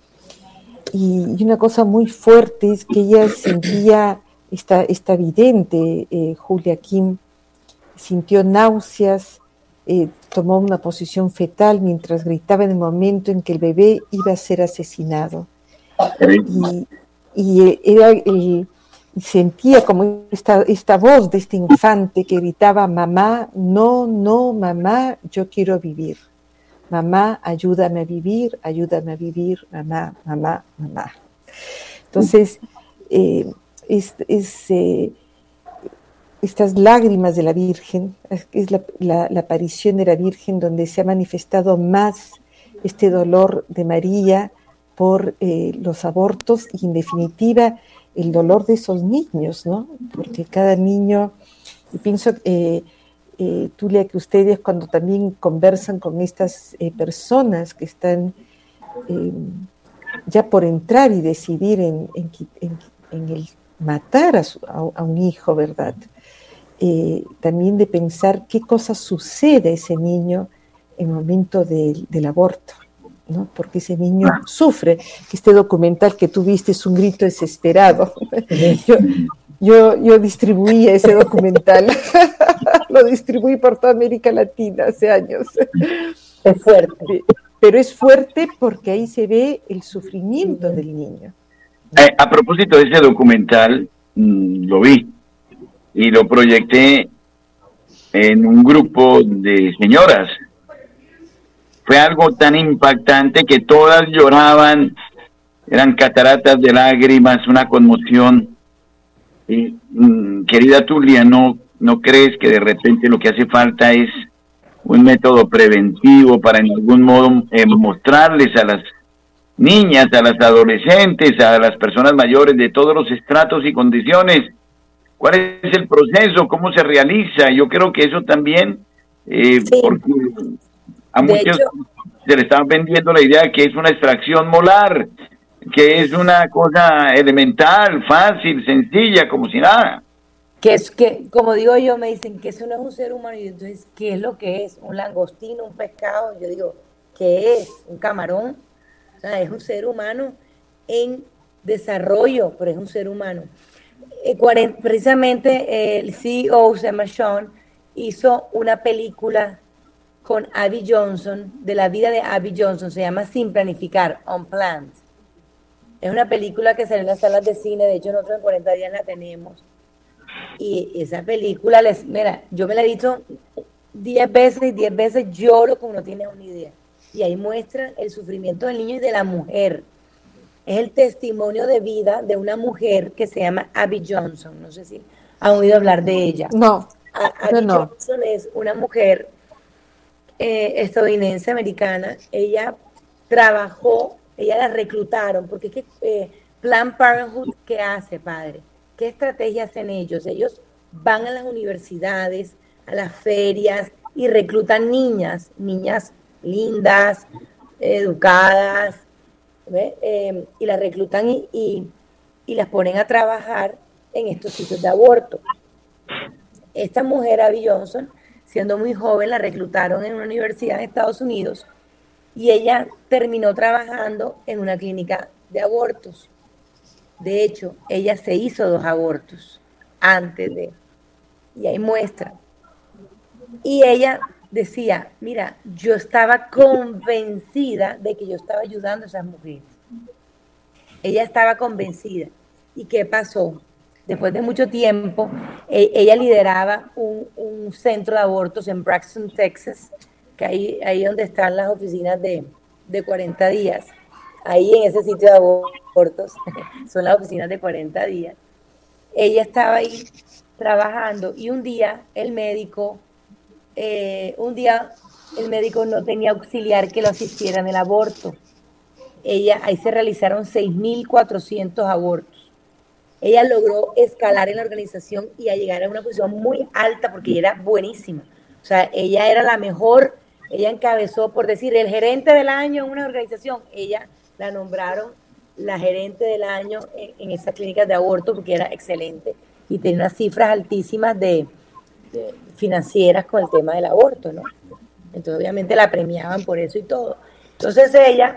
Y, y una cosa muy fuerte es que ella sentía, esta, esta vidente, eh, Julia Kim, sintió náuseas, eh, tomó una posición fetal mientras gritaba en el momento en que el bebé iba a ser asesinado. Y, y era el, sentía como esta, esta voz de este infante que gritaba, mamá, no, no, mamá, yo quiero vivir. Mamá, ayúdame a vivir, ayúdame a vivir, mamá, mamá, mamá. Entonces, eh, es, es, eh, estas lágrimas de la Virgen, es la, la, la aparición de la Virgen donde se ha manifestado más este dolor de María por eh, los abortos y, en definitiva, el dolor de esos niños, ¿no? Porque cada niño, y pienso, eh, eh, Tulia, que ustedes cuando también conversan con estas eh, personas que están eh, ya por entrar y decidir en, en, en, en el matar a, su, a, a un hijo, ¿verdad? Eh, también de pensar qué cosa sucede a ese niño en el momento de, del aborto, ¿no? Porque ese niño sufre. Este documental que tú viste es un grito desesperado. Yo, yo, yo distribuí ese documental, lo distribuí por toda América Latina hace años. Es fuerte. Pero es fuerte porque ahí se ve el sufrimiento del niño. Eh, a propósito de ese documental, mmm, lo vi y lo proyecté en un grupo de señoras. Fue algo tan impactante que todas lloraban, eran cataratas de lágrimas, una conmoción. Y, mmm, querida Tulia, ¿no, ¿no crees que de repente lo que hace falta es un método preventivo para en algún modo eh, mostrarles a las niñas, a las adolescentes, a las personas mayores de todos los estratos y condiciones, cuál es el proceso, cómo se realiza? Yo creo que eso también, eh, sí. porque a de muchos hecho, se le están vendiendo la idea de que es una extracción molar, que es una cosa elemental, fácil, sencilla, como si nada. Que es que, como digo yo, me dicen que eso no es un ser humano, y entonces, ¿qué es lo que es? ¿Un langostino, un pescado? Yo digo, ¿qué es? ¿Un camarón? O sea, es un ser humano en desarrollo, pero es un ser humano. Eh, cuarenta, precisamente eh, el C E O, Emma Sean, hizo una película con Abby Johnson, de la vida de Abby Johnson, se llama Sin Planificar, Unplanned. Es una película que sale en las salas de cine, de hecho nosotros en cuarenta días la tenemos. Y esa película, les, mira, yo me la he visto diez veces y diez veces lloro como no tienes una idea. Y ahí muestra el sufrimiento del niño y de la mujer. Es el testimonio de vida de una mujer que se llama Abby Johnson. No sé si han oído hablar de ella. No, Abby no. Johnson es una mujer eh, estadounidense americana. Ella trabajó, ella la reclutaron, porque es que eh, Planned Parenthood, ¿qué hace, padre? ¿Qué estrategia hacen ellos? Ellos van a las universidades, a las ferias, y reclutan niñas, niñas lindas, educadas, eh, y las reclutan y, y, y las ponen a trabajar en estos sitios de aborto. Esta mujer, Abby Johnson, siendo muy joven, la reclutaron en una universidad en Estados Unidos y ella terminó trabajando en una clínica de abortos. De hecho, ella se hizo dos abortos antes de, y hay muestra. Y ella decía, mira, yo estaba convencida de que yo estaba ayudando a esas mujeres. Ella estaba convencida. ¿Y qué pasó? Después de mucho tiempo, eh, ella lideraba un, un centro de abortos en Braxton, Texas, que ahí, ahí donde están las oficinas de, de cuarenta días. Ahí en ese sitio de abortos son las oficinas de cuarenta días. Ella estaba ahí trabajando y un día el médico, eh, un día el médico no tenía auxiliar que lo asistiera en el aborto. Ella, ahí se realizaron seis mil cuatrocientos abortos. Ella logró escalar en la organización y a llegar a una posición muy alta porque ella era buenísima. O sea, ella era la mejor, ella encabezó, por decir, el gerente del año en una organización. Ella la nombraron la gerente del año en, en esas clínicas de aborto porque era excelente y tenía unas cifras altísimas de, de financieras con el tema del aborto, ¿no? Entonces, obviamente, la premiaban por eso y todo. Entonces, ella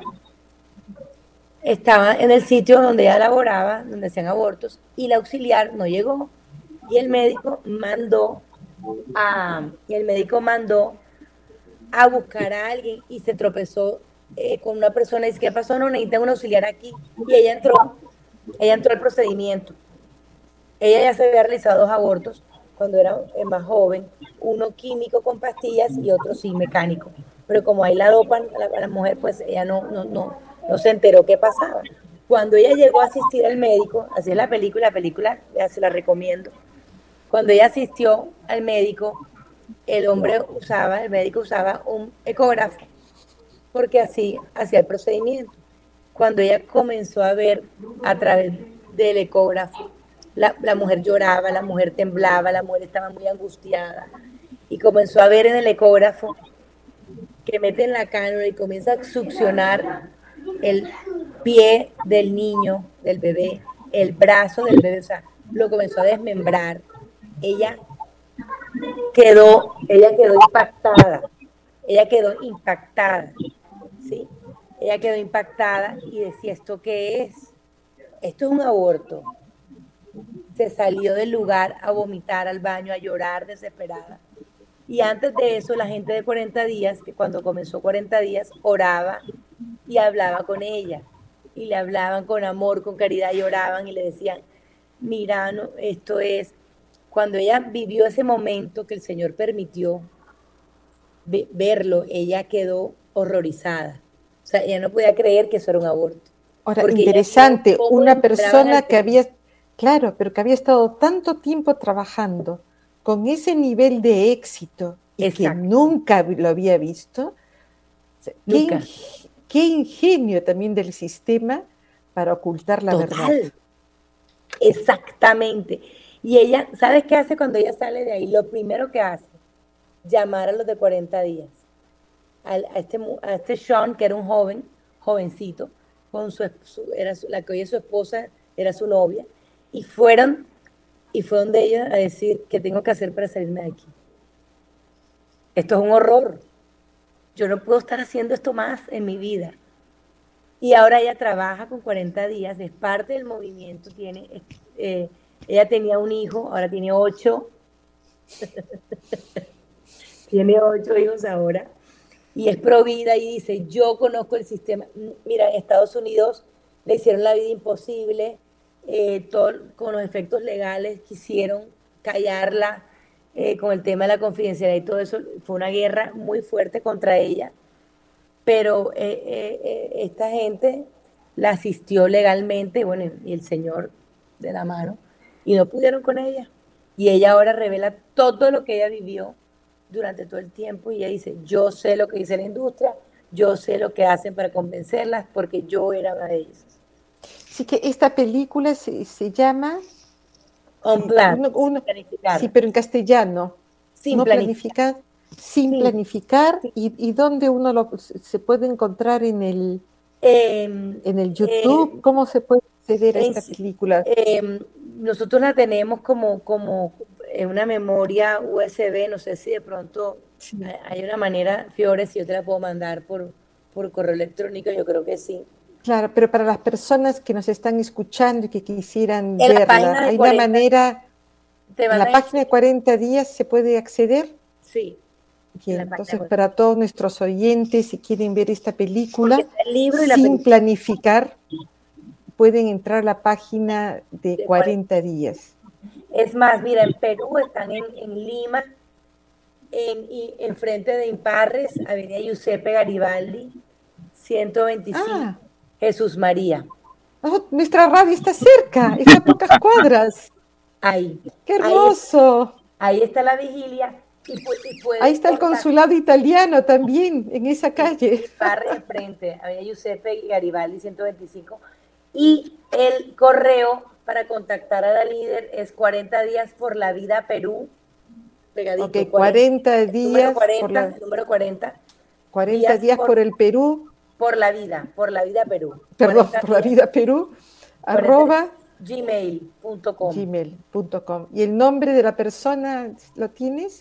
estaba en el sitio donde ella laboraba, donde hacían abortos, y la auxiliar no llegó. Y el médico mandó a, y el médico mandó a buscar a alguien y se tropezó eh, con una persona y dice, ¿qué pasó? No, necesitan un auxiliar aquí. Y ella entró, ella entró al procedimiento. Ella ya se había realizado dos abortos cuando era más joven, uno químico con pastillas y otro sí mecánico. Pero como ahí la dopan a la, a la mujer, pues ella no, no, no, no se enteró qué pasaba. Cuando ella llegó a asistir al médico, así es la película, la película ya se la recomiendo. Cuando ella asistió al médico, el hombre usaba, el médico usaba un ecógrafo, porque así hacía el procedimiento. Cuando ella comenzó a ver a través del ecógrafo, la, la mujer lloraba, la mujer temblaba, la mujer estaba muy angustiada, y comenzó a ver en el ecógrafo que meten la cánula y comienza a succionar el pie del niño, del bebé, el brazo del bebé, o sea, lo comenzó a desmembrar. Ella quedó, ella quedó impactada, ella quedó impactada, ¿sí? Ella quedó impactada y decía, ¿esto qué es? Esto es un aborto. Se salió del lugar a vomitar al baño, a llorar desesperada. Y antes de eso, la gente de cuarenta días, que cuando comenzó cuarenta días, oraba y hablaba con ella. Y le hablaban con amor, con caridad, y oraban y le decían, mira, no, esto es... Cuando ella vivió ese momento que el Señor permitió verlo, ella quedó horrorizada. O sea, ella no podía creer que eso era un aborto. Ahora, interesante, una persona que había, claro, pero que había estado tanto tiempo trabajando con ese nivel de éxito y Exacto. que nunca lo había visto, nunca. Qué, qué ingenio también del sistema para ocultar la Total. verdad. Exactamente. Y ella, ¿sabes qué hace cuando ella sale de ahí? Lo primero que hace, llamar a los de cuarenta días. A, a, este, a este Sean, que era un joven, jovencito, con su, su era su, la que hoy es su esposa, era su novia, y fueron, y fue donde ella a decir, ¿qué tengo que hacer para salirme de aquí? Esto es un horror. Yo no puedo estar haciendo esto más en mi vida. Y ahora ella trabaja con cuarenta días, es parte del movimiento, tiene... Eh, ella tenía un hijo, ahora tiene ocho. Tiene ocho hijos ahora. Y es pro vida y dice, yo conozco el sistema. Mira, en Estados Unidos le hicieron la vida imposible. Eh, todo, con los efectos legales quisieron callarla eh, con el tema de la confidencialidad y todo eso. Fue una guerra muy fuerte contra ella. Pero eh, eh, esta gente la asistió legalmente, bueno, y el Señor de la mano. Y no pudieron con ella. Y ella ahora revela todo lo que ella vivió durante todo el tiempo. Y ella dice, yo sé lo que dice la industria, yo sé lo que hacen para convencerlas, porque yo era una de ellas. Sí, que esta película se, se llama... On Plan, uno, uno, sin planificar. Sí, pero en castellano. Sin no planificar. planificar. Sin Sí, planificar, sí. y, y dónde uno lo, se puede encontrar en el, Em, en el eh, YouTube, ¿cómo se puede acceder a en esta sí- película? em, nosotros la tenemos como, como en una memoria U S B, no sé si de pronto Sí. hay hay una manera, Fiore, si yo te la puedo mandar por, por correo electrónico, yo creo que sí. Claro, pero para las personas que nos están escuchando y que quisieran En la verla, página de ¿hay una cuarenta manera, te en la mandan el página de link. cuarenta días se puede acceder? Sí, en Bien, la página entonces web. para todos nuestros oyentes, si quieren ver esta Porque película está el libro y la sin película planificar, pueden entrar a la página de de cuarenta. cuarenta días. Es más, mira, en Perú están en, en Lima, en, y enfrente de Imparres, Avenida Giuseppe Garibaldi, ciento veinticinco, Ah, Jesús María. oh, nuestra radio está cerca, está a pocas cuadras. Ahí, ¡Qué ahí, es- hermoso! ahí está la vigilia y, pu- y Ahí pueden está el contactar consulado italiano también, en esa en calle. Imparres enfrente, Avenida Giuseppe Garibaldi, ciento veinticinco. Y el correo para contactar a la líder es cuarenta días por la vida Perú, Ok, pegadito, cuarenta, cuarenta el número días por cuarenta, la, el número cuarenta cuarenta días días por por, el Perú, por la vida, por la vida Perú, perdón, cuarenta por la días, vida Perú, cuarenta arroba gmail punto com. gmail punto com. ¿Y el nombre de la persona lo tienes?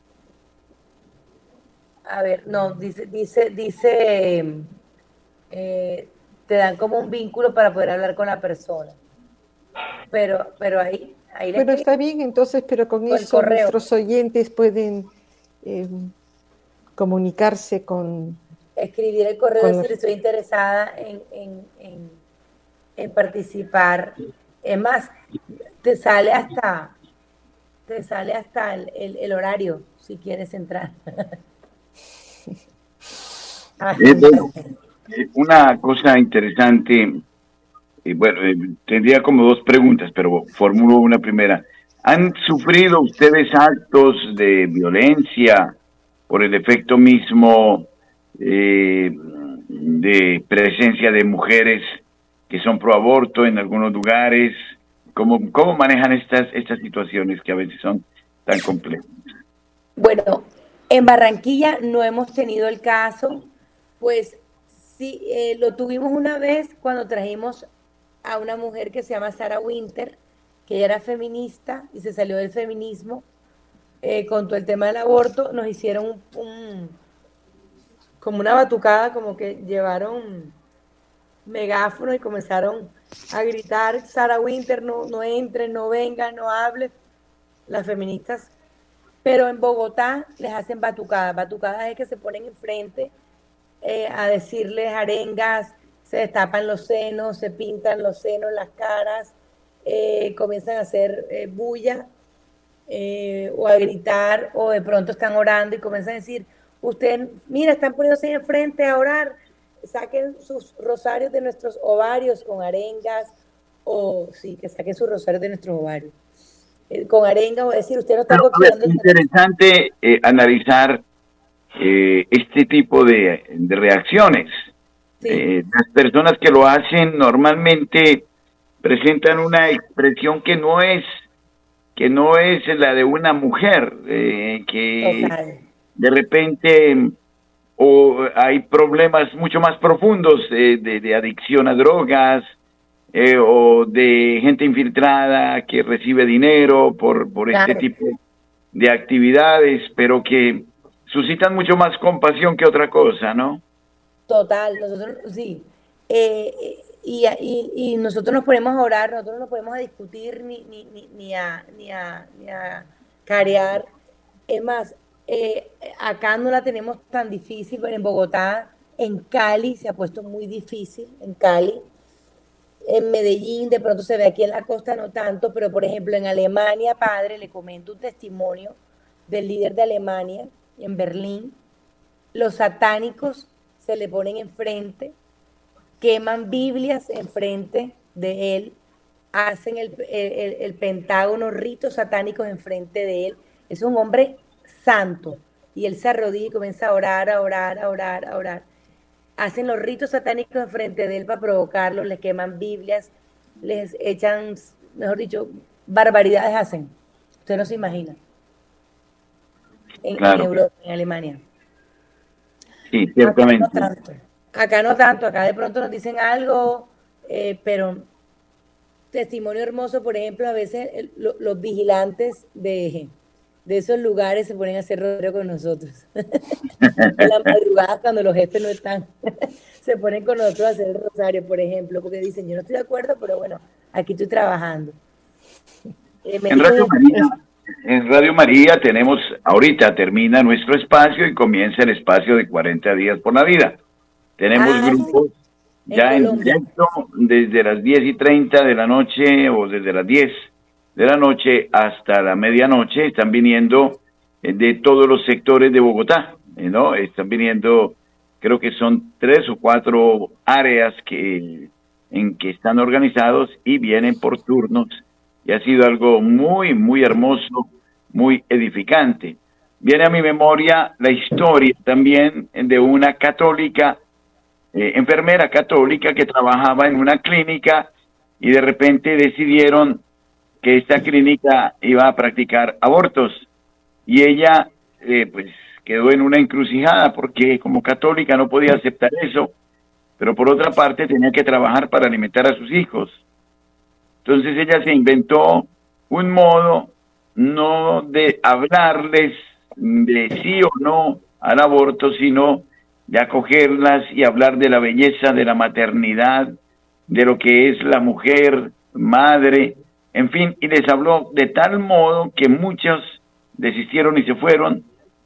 A ver, no, dice, dice, dice, eh, te dan como un vínculo para poder hablar con la persona. Pero, pero ahí, ahí le Bueno, escribo está bien, entonces, pero con el eso correo. nuestros oyentes pueden eh, comunicarse con, Escribir el correo, con decir, estoy interesada en, en, en, en participar. Es más, te sale hasta, te sale hasta el, el, el horario, si quieres entrar. Eh, bueno, eh, una cosa interesante, y bueno, eh, tendría como dos preguntas, pero formulo una primera. ¿Han sufrido ustedes actos de violencia por el efecto mismo eh, de presencia de mujeres que son pro aborto en algunos lugares? ¿Cómo, cómo manejan estas, estas situaciones que a veces son tan complejas? Bueno, en Barranquilla no hemos tenido el caso, pues sí, eh, lo tuvimos una vez cuando trajimos a una mujer que se llama Sarah Winter, que ella era feminista y se salió del feminismo eh, con todo el tema del aborto, nos hicieron un, un, como una batucada, como que llevaron megáfono y comenzaron a gritar, Sarah Winter, no, no entre, no venga, no hable, las feministas. Pero en Bogotá les hacen batucadas. Batucadas es que se ponen enfrente eh, a decirles arengas, se destapan los senos, se pintan los senos, las caras, eh, comienzan a hacer eh, bulla eh, o a gritar, o de pronto están orando y comienzan a decir, usted, mira, están poniéndose ahí enfrente a orar, saquen sus rosarios de nuestros ovarios con arengas, o sí, que saquen sus rosarios de nuestros ovarios. Eh, con arengas, o decir, usted no está Pero, a ver, coccionando el cerebro. interesante eh, analizar eh, este tipo de, de reacciones. Sí, Eh, las personas que lo hacen normalmente presentan una expresión que no es que no es la de una mujer, eh, que total. de repente o hay problemas mucho más profundos eh, de, de adicción a drogas eh, o de gente infiltrada que recibe dinero por, por este Claro, tipo de actividades, pero que suscitan mucho más compasión que otra cosa, ¿no? total. Nosotros, sí. Eh, eh, y, y, y nosotros nos ponemos a orar, nosotros no nos ponemos a discutir ni, ni, ni, ni, a, ni, a, ni a carear. Es más, eh, acá no la tenemos tan difícil, pero en Bogotá, en Cali se ha puesto muy difícil, en Cali. En Medellín, de pronto se ve aquí en la costa no tanto, pero por ejemplo en Alemania, padre, le comento un testimonio del líder de Alemania en Berlín. Los satánicos se le ponen enfrente, queman Biblias enfrente de él, hacen el, el, el pentágono, ritos satánicos enfrente de él. Es un hombre santo. Y él se arrodilla y comienza a orar, a orar, a orar, a orar. Hacen los ritos satánicos enfrente de él para provocarlo, les queman Biblias, les echan, mejor dicho, barbaridades hacen. Usted no se imagina. en, Claro. en Europa, en Alemania. Sí, ciertamente. Acá no tanto, acá no tanto, acá de pronto nos dicen algo, eh, pero testimonio hermoso, por ejemplo, a veces el, lo, los vigilantes de, de esos lugares se ponen a hacer rosario con nosotros. En la madrugada, cuando los jefes no están, se ponen con nosotros a hacer el rosario, por ejemplo, porque dicen, yo no estoy de acuerdo, pero bueno, aquí estoy trabajando. Eh, En Radio María, en Radio María tenemos, ahorita termina nuestro espacio y comienza el espacio de cuarenta días por la vida. Tenemos Ah, grupos sí, ya en en Colombia. directo desde las diez y treinta de la noche o desde las diez de la noche hasta la medianoche. Están viniendo eh, de todos los sectores de Bogotá, eh, ¿no? Están viniendo, creo que son tres o cuatro áreas que en que están organizados y vienen por turnos. Y ha sido algo muy, muy hermoso, muy edificante. Viene a mi memoria la historia también de una católica, eh, enfermera católica que trabajaba en una clínica y de repente decidieron que esta clínica iba a practicar abortos. Y ella, eh, pues, quedó en una encrucijada porque como católica no podía aceptar eso, pero por otra parte tenía que trabajar para alimentar a sus hijos. Entonces ella se inventó un modo no de hablarles de sí o no al aborto, sino de acogerlas y hablar de la belleza de la maternidad, de lo que es la mujer, madre, en fin, y les habló de tal modo que muchos desistieron y se fueron,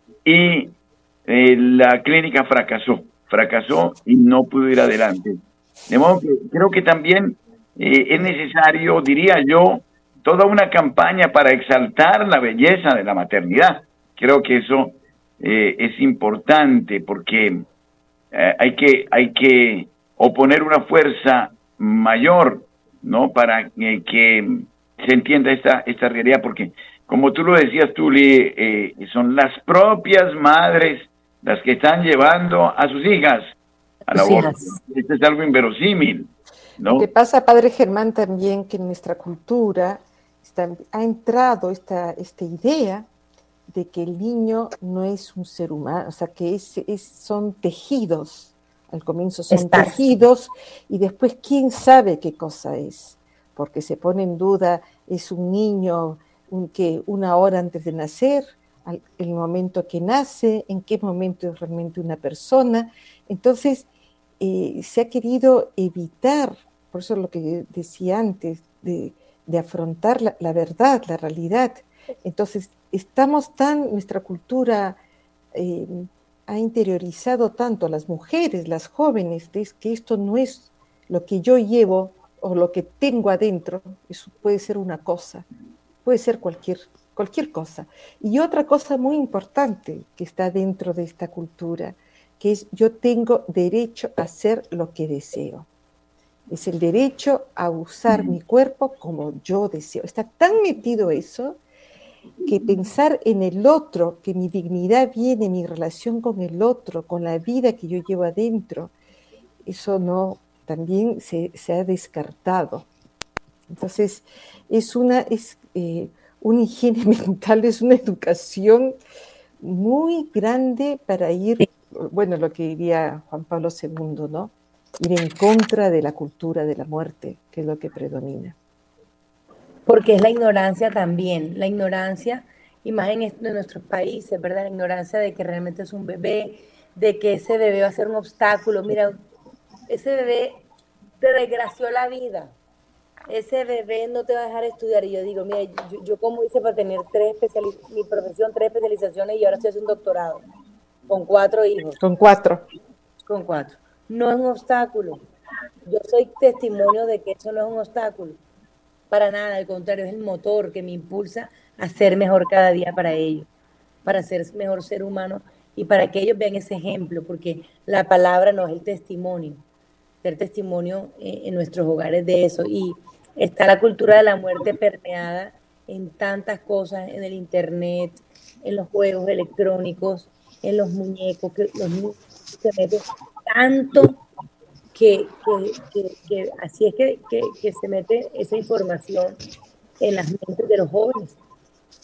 y eh, la clínica fracasó, fracasó y no pudo ir adelante. De modo que creo que también eh, es necesario, diría yo, toda una campaña para exaltar la belleza de la maternidad. Creo que eso eh, es importante porque eh, hay que hay que oponer una fuerza mayor, ¿no? Para eh, que se entienda esta esta realidad, porque como tú lo decías, Tuli, eh, son las propias madres las que están llevando a sus hijas al aborto. Esto es algo inverosímil, ¿no? Lo que pasa, Padre Germán, también que en nuestra cultura está, ha entrado esta, esta idea de que el niño no es un ser humano, o sea, que es, es, son tejidos. Al comienzo son Exacto. tejidos y después quién sabe qué cosa es, porque se pone en duda, es un niño un, que una hora antes de nacer, al, el momento que nace, en qué momento es realmente una persona. Entonces, eh, se ha querido evitar, por eso lo que decía antes, de, de afrontar la, la verdad, la realidad. Entonces, estamos tan, nuestra cultura eh, ha interiorizado tanto a las mujeres, las jóvenes, que esto no es lo que yo llevo o lo que tengo adentro, eso puede ser una cosa, puede ser cualquier, cualquier cosa. Y otra cosa muy importante que está dentro de esta cultura, que es yo tengo derecho a hacer lo que deseo. Es el derecho a usar mi cuerpo como yo deseo. Está tan metido eso que pensar en el otro, que mi dignidad viene, mi relación con el otro, con la vida que yo llevo adentro, eso no, también se, se ha descartado. Entonces, es una, es, eh, una higiene mental, es una educación muy grande para ir, bueno, lo que diría Juan Pablo segundo, ¿no? Ir en contra de la cultura de la muerte, que es lo que predomina. Porque es la ignorancia también, la ignorancia, y más en, en nuestros países, ¿verdad? La ignorancia de que realmente es un bebé, de que ese bebé va a ser un obstáculo. Mira, ese bebé te desgració la vida, ese bebé no te va a dejar estudiar. Y yo digo, mira, yo, yo como hice para tener tres especializaciones, mi profesión, tres especializaciones, y ahora estoy haciendo un doctorado, con cuatro hijos. Con cuatro. Con cuatro. No es un obstáculo. Yo soy testimonio de que eso no es un obstáculo. Para nada, al contrario, es el motor que me impulsa a ser mejor cada día para ellos, para ser mejor ser humano y para que ellos vean ese ejemplo, porque la palabra no es el testimonio, ser testimonio en nuestros hogares de eso. Y está la cultura de la muerte permeada en tantas cosas, en el internet, en los juegos electrónicos, en los muñecos, que los niños se meten tanto. Que, que, que, que así es que, que, que se mete esa información en las mentes de los jóvenes.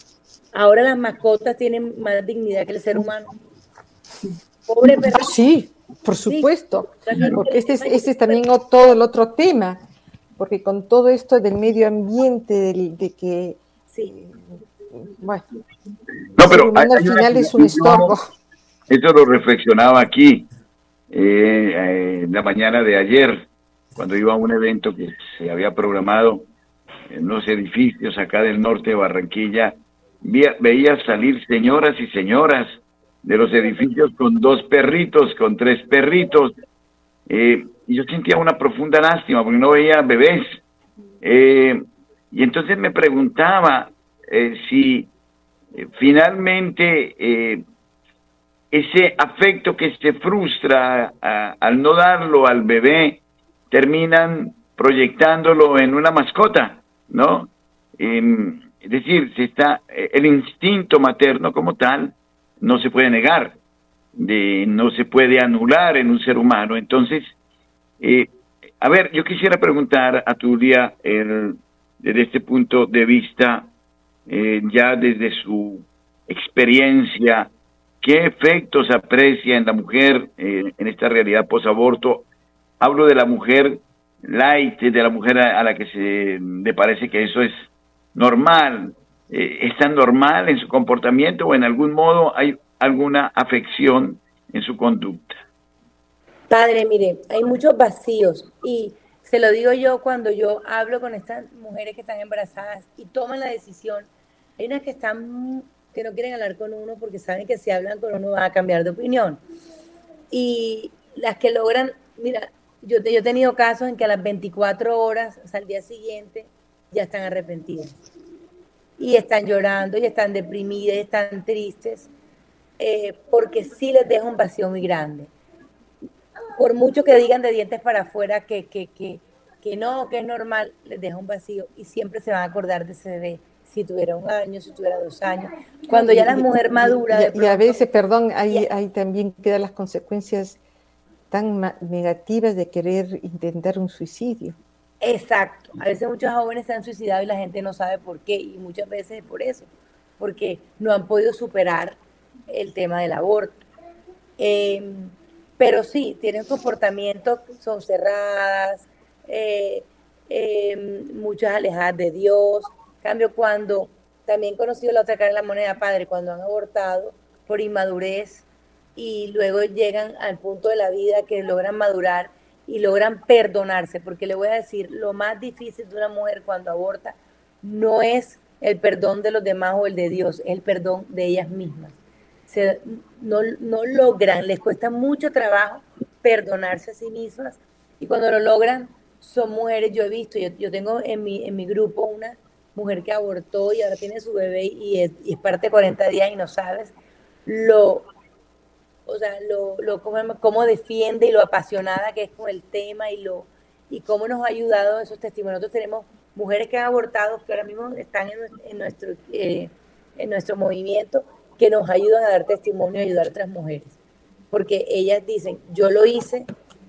Ahora las mascotas tienen más dignidad que el ser humano. Pobre perro. Ah, sí, por supuesto, sí. Porque este es, este es también todo el otro tema, porque con todo esto del medio ambiente, del, de que, sí. bueno, no, el pero ser humano hay, hay al final es un estorbo. Esto lo reflexionaba aquí eh, eh, en la mañana de ayer, cuando iba a un evento que se había programado en los edificios acá del norte de Barranquilla. Veía, veía salir señoras y señoras de los edificios con dos perritos, con tres perritos, eh, y yo sentía una profunda lástima porque no veía bebés, eh, y entonces me preguntaba eh, si eh, finalmente eh, ese afecto que se frustra a, al no darlo al bebé, terminan proyectándolo en una mascota, ¿no? Eh, es decir, se está, el instinto materno como tal no se puede negar, de, no se puede anular en un ser humano. Entonces, eh, a ver, yo quisiera preguntar a Tulia, el, desde este punto de vista, eh, ya desde su experiencia, ¿qué efectos aprecia en la mujer eh, en esta realidad posaborto? Hablo de la mujer light, de la mujer a, a la que se le parece que eso es normal. Eh, ¿Es tan normal en su comportamiento o en algún modo hay alguna afección en su conducta? Padre, mire, hay muchos vacíos y se lo digo yo cuando yo hablo con estas mujeres que están embarazadas y toman la decisión. Hay unas que están que no quieren hablar con uno porque saben que si hablan con uno van a cambiar de opinión. Y las que logran, mira, yo, te, yo he tenido casos en que a las veinticuatro horas, o sea, al día siguiente, ya están arrepentidas. Y están llorando, y están deprimidas, y están tristes, eh, porque sí les deja un vacío muy grande. Por mucho que digan de dientes para afuera que, que, que, que no, que es normal, les deja un vacío y siempre se van a acordar de ese bebé. Si tuviera un año, si tuviera dos años. Cuando ya la mujer madura... Y, y, pronto, y a veces, perdón, ahí, ya, ahí también quedan las consecuencias tan negativas de querer intentar un suicidio. Exacto. A veces muchos jóvenes se han suicidado y la gente no sabe por qué, y muchas veces es por eso, porque no han podido superar el tema del aborto. Eh, pero sí, tienen comportamientos, son cerradas, eh, eh, muchas alejadas de Dios. Cambio cuando, también conocido la otra cara de la moneda, padre, cuando han abortado por inmadurez y luego llegan al punto de la vida que logran madurar y logran perdonarse, porque le voy a decir, lo más difícil de una mujer cuando aborta no es el perdón de los demás o el de Dios, es el perdón de ellas mismas. Se, no, no logran, les cuesta mucho trabajo perdonarse a sí mismas y cuando lo logran son mujeres, yo he visto, yo, yo tengo en mi, en mi grupo una mujer que abortó y ahora tiene su bebé y es, y es parte de cuarenta días y no sabes lo, o sea, lo, lo cómo, cómo defiende y lo apasionada que es con el tema y lo y cómo nos ha ayudado esos testimonios. Nosotros tenemos mujeres que han abortado que ahora mismo están en, en nuestro eh, en nuestro movimiento que nos ayudan a dar testimonio y ayudar a otras mujeres, porque ellas dicen, yo lo hice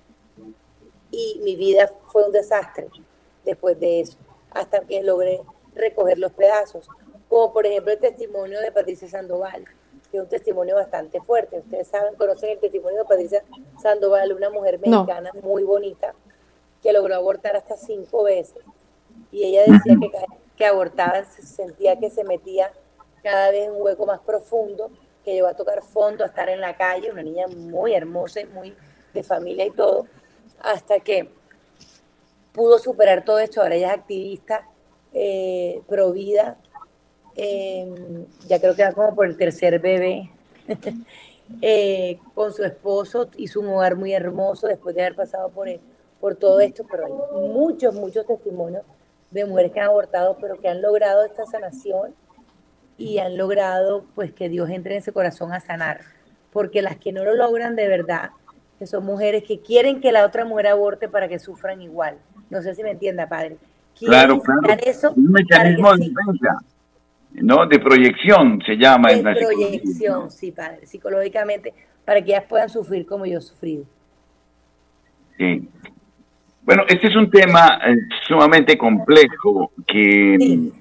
y mi vida fue un desastre después de eso, hasta que logré recoger los pedazos, como por ejemplo el testimonio de Patricia Sandoval, que es un testimonio bastante fuerte. Ustedes saben, conocen el testimonio de Patricia Sandoval, una mujer mexicana no. muy bonita, que logró abortar hasta cinco veces, y ella decía que, que abortaba, se sentía que se metía cada vez en un hueco más profundo, que llegó a tocar fondo, a estar en la calle, una niña muy hermosa, muy de familia y todo, hasta que pudo superar todo esto. Ahora ella es activista, eh, pro vida, eh, ya creo que va como por el tercer bebé, eh, con su esposo, hizo un hogar muy hermoso después de haber pasado por, el, por todo esto, pero hay muchos, muchos testimonios de mujeres que han abortado, pero que han logrado esta sanación y han logrado pues que Dios entre en ese corazón a sanar, porque las que no lo logran de verdad, que son mujeres que quieren que la otra mujer aborte para que sufran igual. No sé si me entienda, padre. Claro, claro. Eso un mecanismo de defensa, ¿no? De proyección se llama de en la proyección, ¿no? Sí, padre, psicológicamente, para que ellas puedan sufrir como yo he sufrido. Sí. Bueno, este es un tema eh, sumamente complejo que... Sí.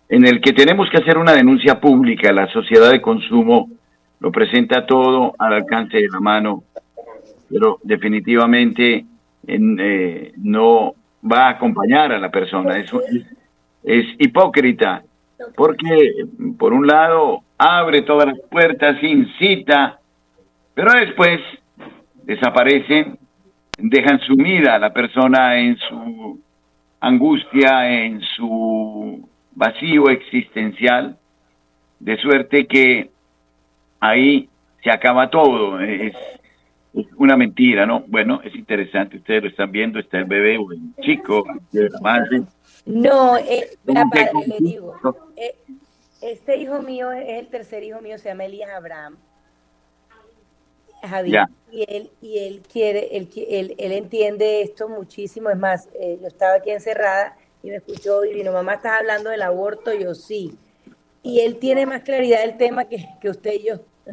en el que tenemos que hacer una denuncia pública. La sociedad de consumo lo presenta todo al alcance de la mano, pero definitivamente en, eh, no va a acompañar a la persona. Eso es, es hipócrita, porque por un lado abre todas las puertas, incita, pero después desaparecen, dejan sumida a la persona en su angustia, en su vacío existencial, de suerte que ahí se acaba todo. Es, es una mentira, ¿no? Bueno, es interesante, ustedes lo están viendo, está el bebé o el chico de la madre. No, eh, mira, padre, le digo, eh, este hijo mío es el tercer hijo mío, se llama Elías Abraham. Javi, Ya. y él y él quiere, él, él, él entiende esto muchísimo. Es más, eh, yo estaba aquí encerrada y me escuchó y vino, mamá, ¿estás hablando del aborto? Yo sí. Y él tiene más claridad del tema que, que usted y yo.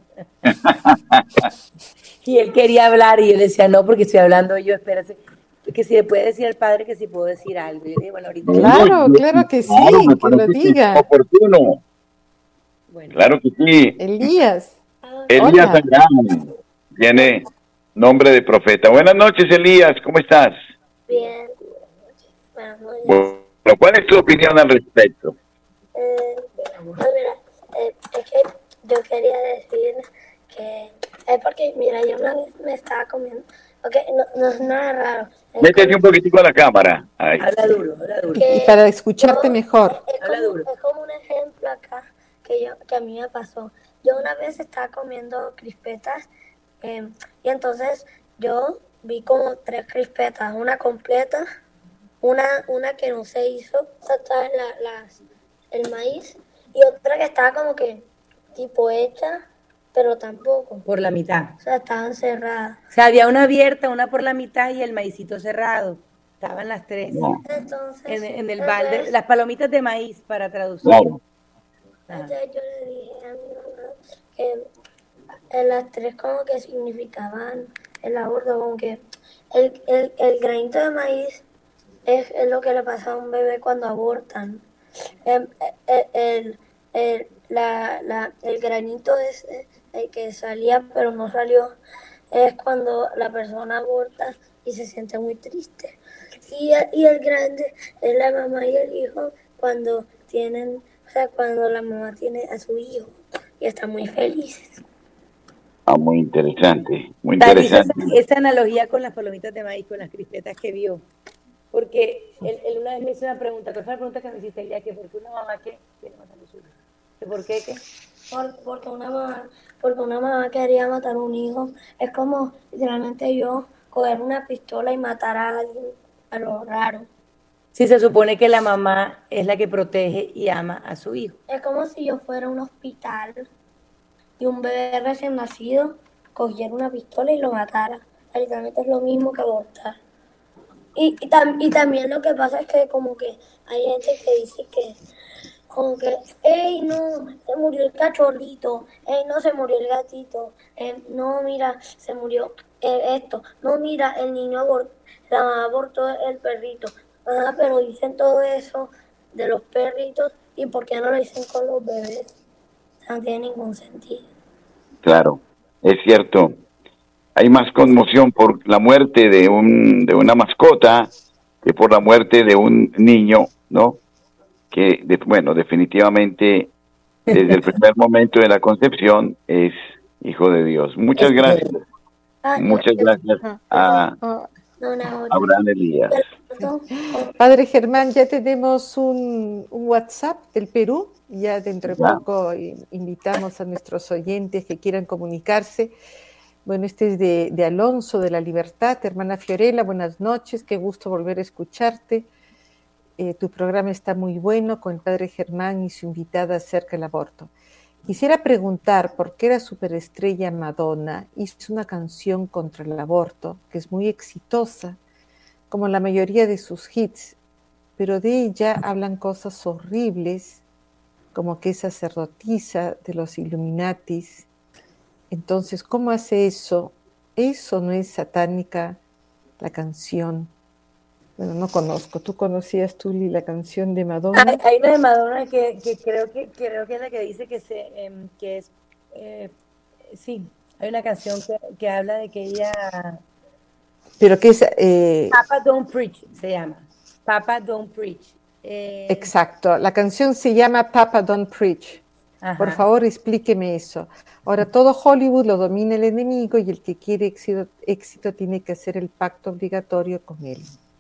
Y él quería hablar y yo le decía, no, porque estoy hablando yo, espérate, que si le puede decir al padre que si puedo decir algo. Y yo dije, bueno, ahorita. Claro, claro que sí, claro, que lo diga. Oportuno. Bueno. Claro que sí. Elías. Elías Hola. Abraham tiene nombre de profeta. Buenas noches, Elías, ¿cómo estás? Bien, buenas noches. Bueno, ¿cuál es tu opinión al respecto? Eh, pues mira, eh, es que yo quería decir que es porque, mira, yo una vez me estaba comiendo, ok, no, no es nada raro. Es Métete como- un poquitico a la cámara. Ahí. Habla duro, habla duro. que Y para escucharte yo- mejor. Es Habla como, duro. es como un ejemplo acá que, yo, que a mí me pasó. Yo una vez estaba comiendo crispetas eh, y entonces yo vi como tres crispetas, una completa, una, una que no se hizo, o sea, todas la- las, el maíz, y otra que estaba como que tipo hecha, pero tampoco. Por la mitad. O sea, estaban cerradas. O sea, había una abierta, una por la mitad y el maicito cerrado. Estaban las tres. No, Entonces, En, en el entonces- balde, las palomitas de maíz para traducir. claro. Ajá. Entonces yo le dije a mi mamá que eh, las tres como que significaban el aborto, como que el, el, el granito de maíz es, es lo que le pasa a un bebé cuando abortan. Em, eh, el, el, la, la, el granito es eh, el que salía pero no salió, es cuando la persona aborta y se siente muy triste. Y, el- y el grande es la mamá y el hijo cuando tienen, o sea, cuando la mamá tiene a su hijo y están muy felices. Ah, muy interesante, muy Tal, hizo interesante. esa, esa analogía con las palomitas de maíz, con las crispetas que vio. Porque él, él una vez me hizo una pregunta, ¿cuál fue la pregunta que me hiciste el día? Que por qué una mamá que quiere matar a su hijo. ¿Que por qué qué? Por- porque una mamá, porque una mamá quería matar a un hijo. Es como literalmente yo coger una pistola y matar a alguien a lo raro. Si se supone que la mamá es la que protege y ama a su hijo. Es como si yo fuera a un hospital y un bebé recién nacido cogiera una pistola y lo matara. Literalmente es lo mismo que abortar. Y, y, tam- y también lo que pasa es que como que hay gente que dice que como que, ey, no, se murió el cachorrito, ey, no, se murió el gatito, eh, no, mira, se murió eh, esto, no, mira, el niño abortó, la mamá abortó el perrito. Ah, pero dicen todo eso de los perritos, ¿y por qué no lo dicen con los bebés? O sea, no tiene ningún sentido. Claro, es cierto. Hay más conmoción por la muerte de un de una mascota que por la muerte de un niño, ¿no? Que, de, bueno, definitivamente desde el primer momento de la concepción es hijo de Dios. Muchas gracias. Ah, Muchas no, gracias a Ah, no, no, no. Abraham Elías. No, Padre Germán, ya tenemos un, un WhatsApp del Perú. Ya dentro de Ya. poco i- invitamos a nuestros oyentes que quieran comunicarse. Bueno, este es de, de Alonso de la Libertad. Hermana Fiorella, buenas noches. Qué gusto volver a escucharte. Eh, tu programa está muy bueno con el Padre Germán y su invitada acerca del aborto. Quisiera preguntar por qué la superestrella Madonna hizo una canción contra el aborto que es muy exitosa, como la mayoría de sus hits, pero de ella hablan cosas horribles, como que es sacerdotisa de los Illuminatis. Entonces, ¿cómo hace eso? ¿Eso no es satánica la canción? Bueno, no conozco. ¿Tú conocías, Tuli, la canción de Madonna? Hay, hay una de Madonna que, que creo que creo que es la que dice que se eh, que es eh, sí, hay una canción que, que habla de que ella Pero que es eh, Papa Don't Preach se llama. Papa Don't Preach. Eh, exacto. La canción se llama Papa Don't Preach. ajá. Por favor, explíqueme eso. Ahora, todo Hollywood lo domina el enemigo y el que quiere éxito, éxito tiene que hacer el pacto obligatorio con él.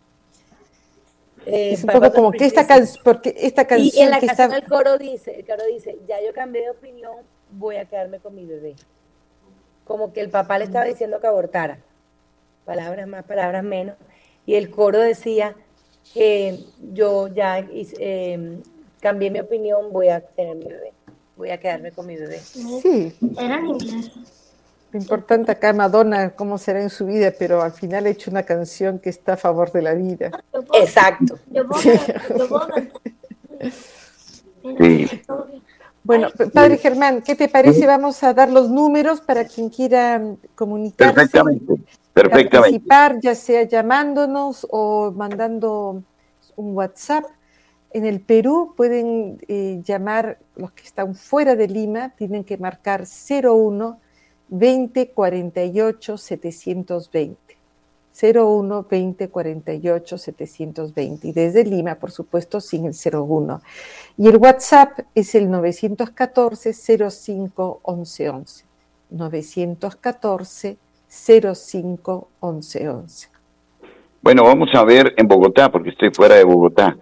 Eh, es un poco como que esta, can porque esta canción... Y en la que canción está... el coro dice, el coro dice, ya yo cambié de opinión, voy a quedarme con mi bebé. Como que el papá le estaba diciendo que abortara. Palabras más, palabras menos. Y el coro decía, eh, yo ya eh, cambié mi opinión, voy a tener mi bebé. Voy a quedarme con mi bebé. Sí. Era en inglés. Lo importante acá, Madonna, cómo será en su vida, pero al final ha hecho una canción que está a favor de la vida. Exacto. Yo puedo, yo puedo cantar. Sí. Bueno, padre Germán, ¿qué te parece? Vamos a dar los números para quien quiera comunicarse. Perfectamente, perfectamente. Participar, ya sea llamándonos o mandando un WhatsApp. En el Perú pueden eh, llamar, los que están fuera de Lima, tienen que marcar cero uno veinte cuarenta y ocho setecientos veinte. cero uno veinte cuarenta y ocho setecientos veinte. Y desde Lima, por supuesto, sin el cero uno. Y el WhatsApp es el novecientos catorce cero cinco once once. novecientos catorce cero cinco once once. Bueno, vamos a ver en Bogotá, porque estoy fuera de Bogotá.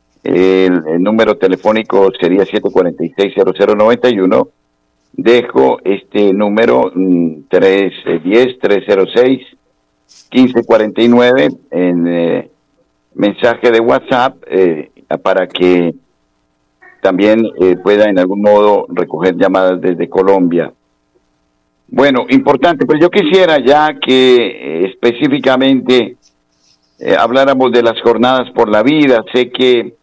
El, el número telefónico sería siete cuatro seis cero cero nueve uno. Dejo este número mm, tres uno cero tres cero seis uno cinco cuatro nueve en eh, mensaje de WhatsApp eh, para que también eh, pueda en algún modo recoger llamadas desde Colombia. Bueno, importante, pero yo quisiera ya que eh, específicamente eh, habláramos de las jornadas por la vida. Sé que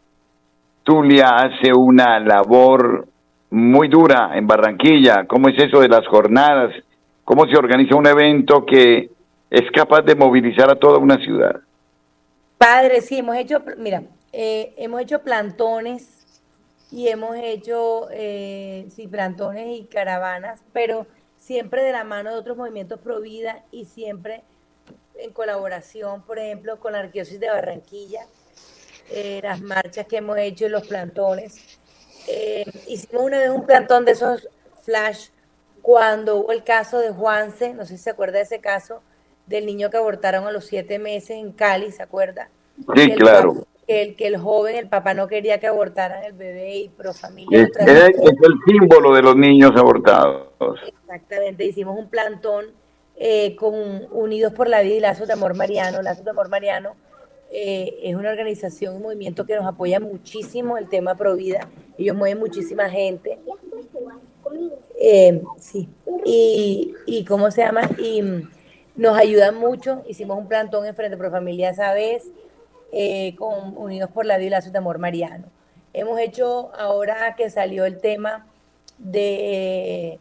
Tulia hace una labor muy dura en Barranquilla. ¿Cómo es eso de las jornadas? ¿Cómo se organiza un evento que es capaz de movilizar a toda una ciudad? Padre, sí, hemos hecho, mira, eh, hemos hecho plantones y hemos hecho, eh, sí, plantones y caravanas, pero siempre de la mano de otros movimientos pro vida y siempre en colaboración, por ejemplo, con la Arquidiócesis de Barranquilla, eh, las marchas que hemos hecho y los plantones. Eh, hicimos una vez un plantón de esos flash cuando hubo el caso de Juanse, no sé si se acuerda de ese caso, del niño que abortaron a los siete meses en Cali, ¿se acuerda? Sí, que claro. El, que, el, que el joven, el papá no quería que abortaran el bebé y pro familia. Es, es, es el símbolo de los niños abortados. Exactamente, hicimos un plantón eh, con Unidos por la Vida y Lazos de Amor Mariano. Lazos de Amor Mariano eh, es una organización, un movimiento que nos apoya muchísimo el tema pro vida. Ellos mueven muchísima gente. Eh, sí, y, y ¿cómo se llama? Y nos ayudan mucho. Hicimos un plantón en Frente Pro Familia esa vez, eh, con Unidos por la Vida y Lazos de Amor Mariano. Hemos hecho, ahora que salió el tema de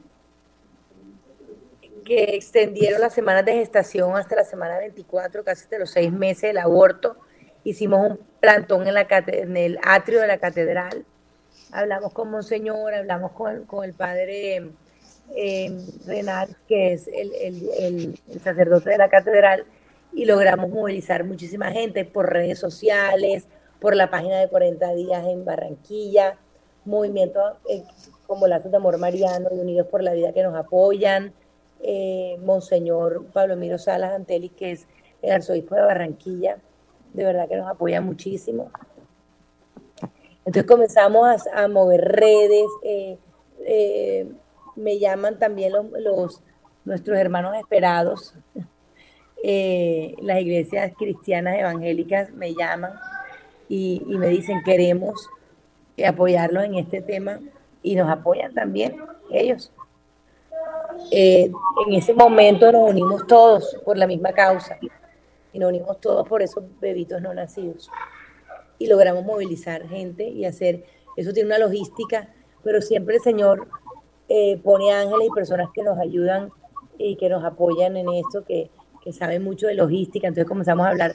que extendieron las semanas de gestación hasta la semana veinticuatro, casi hasta los seis meses del aborto, hicimos un plantón en, la, en el atrio de la catedral. Hablamos con Monseñor, hablamos con, con el padre eh, Renal, que es el, el, el, el sacerdote de la catedral, y logramos movilizar muchísima gente por redes sociales, por la página de cuarenta días en Barranquilla, movimientos eh, como Lazos de Amor Mariano y Unidos por la Vida que nos apoyan, eh, Monseñor Pablo Emiro Salas Antelis, que es el arzobispo de Barranquilla, de verdad que nos apoya muchísimo. Entonces comenzamos a, a mover redes, eh, eh, me llaman también los, los nuestros hermanos esperados, eh, las iglesias cristianas evangélicas me llaman y, y me dicen queremos apoyarlos en este tema y nos apoyan también ellos. Eh, en ese momento nos unimos todos por la misma causa y nos unimos todos por esos bebitos no nacidos. Y logramos movilizar gente y hacer, eso tiene una logística, pero siempre el Señor eh, pone ángeles y personas que nos ayudan y que nos apoyan en esto, que, que saben mucho de logística. Entonces comenzamos a hablar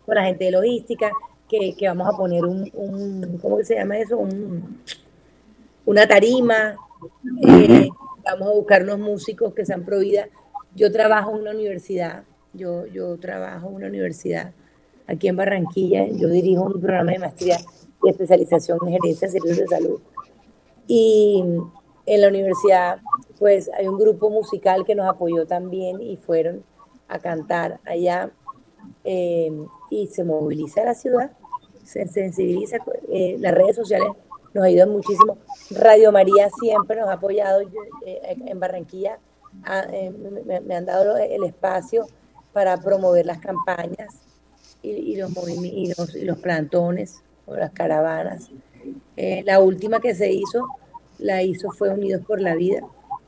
con la gente de logística, que, que vamos a poner un, un, ¿cómo se llama eso? Un, una tarima, eh, vamos a buscar unos músicos que sean pro vida. Yo trabajo en una universidad, yo, yo trabajo en una universidad aquí en Barranquilla, yo dirijo un programa de maestría y especialización en gerencia de servicios de salud. Y en la universidad, pues hay un grupo musical que nos apoyó también y fueron a cantar allá, eh, y se moviliza la ciudad, se sensibiliza, eh, las redes sociales nos ayudan muchísimo. Radio María siempre nos ha apoyado, yo, eh, en Barranquilla a, eh, me, me han dado el espacio para promover las campañas y, y, los, y, los, y los plantones o las caravanas. Eh, la última que se hizo, la hizo fue Unidos por la Vida.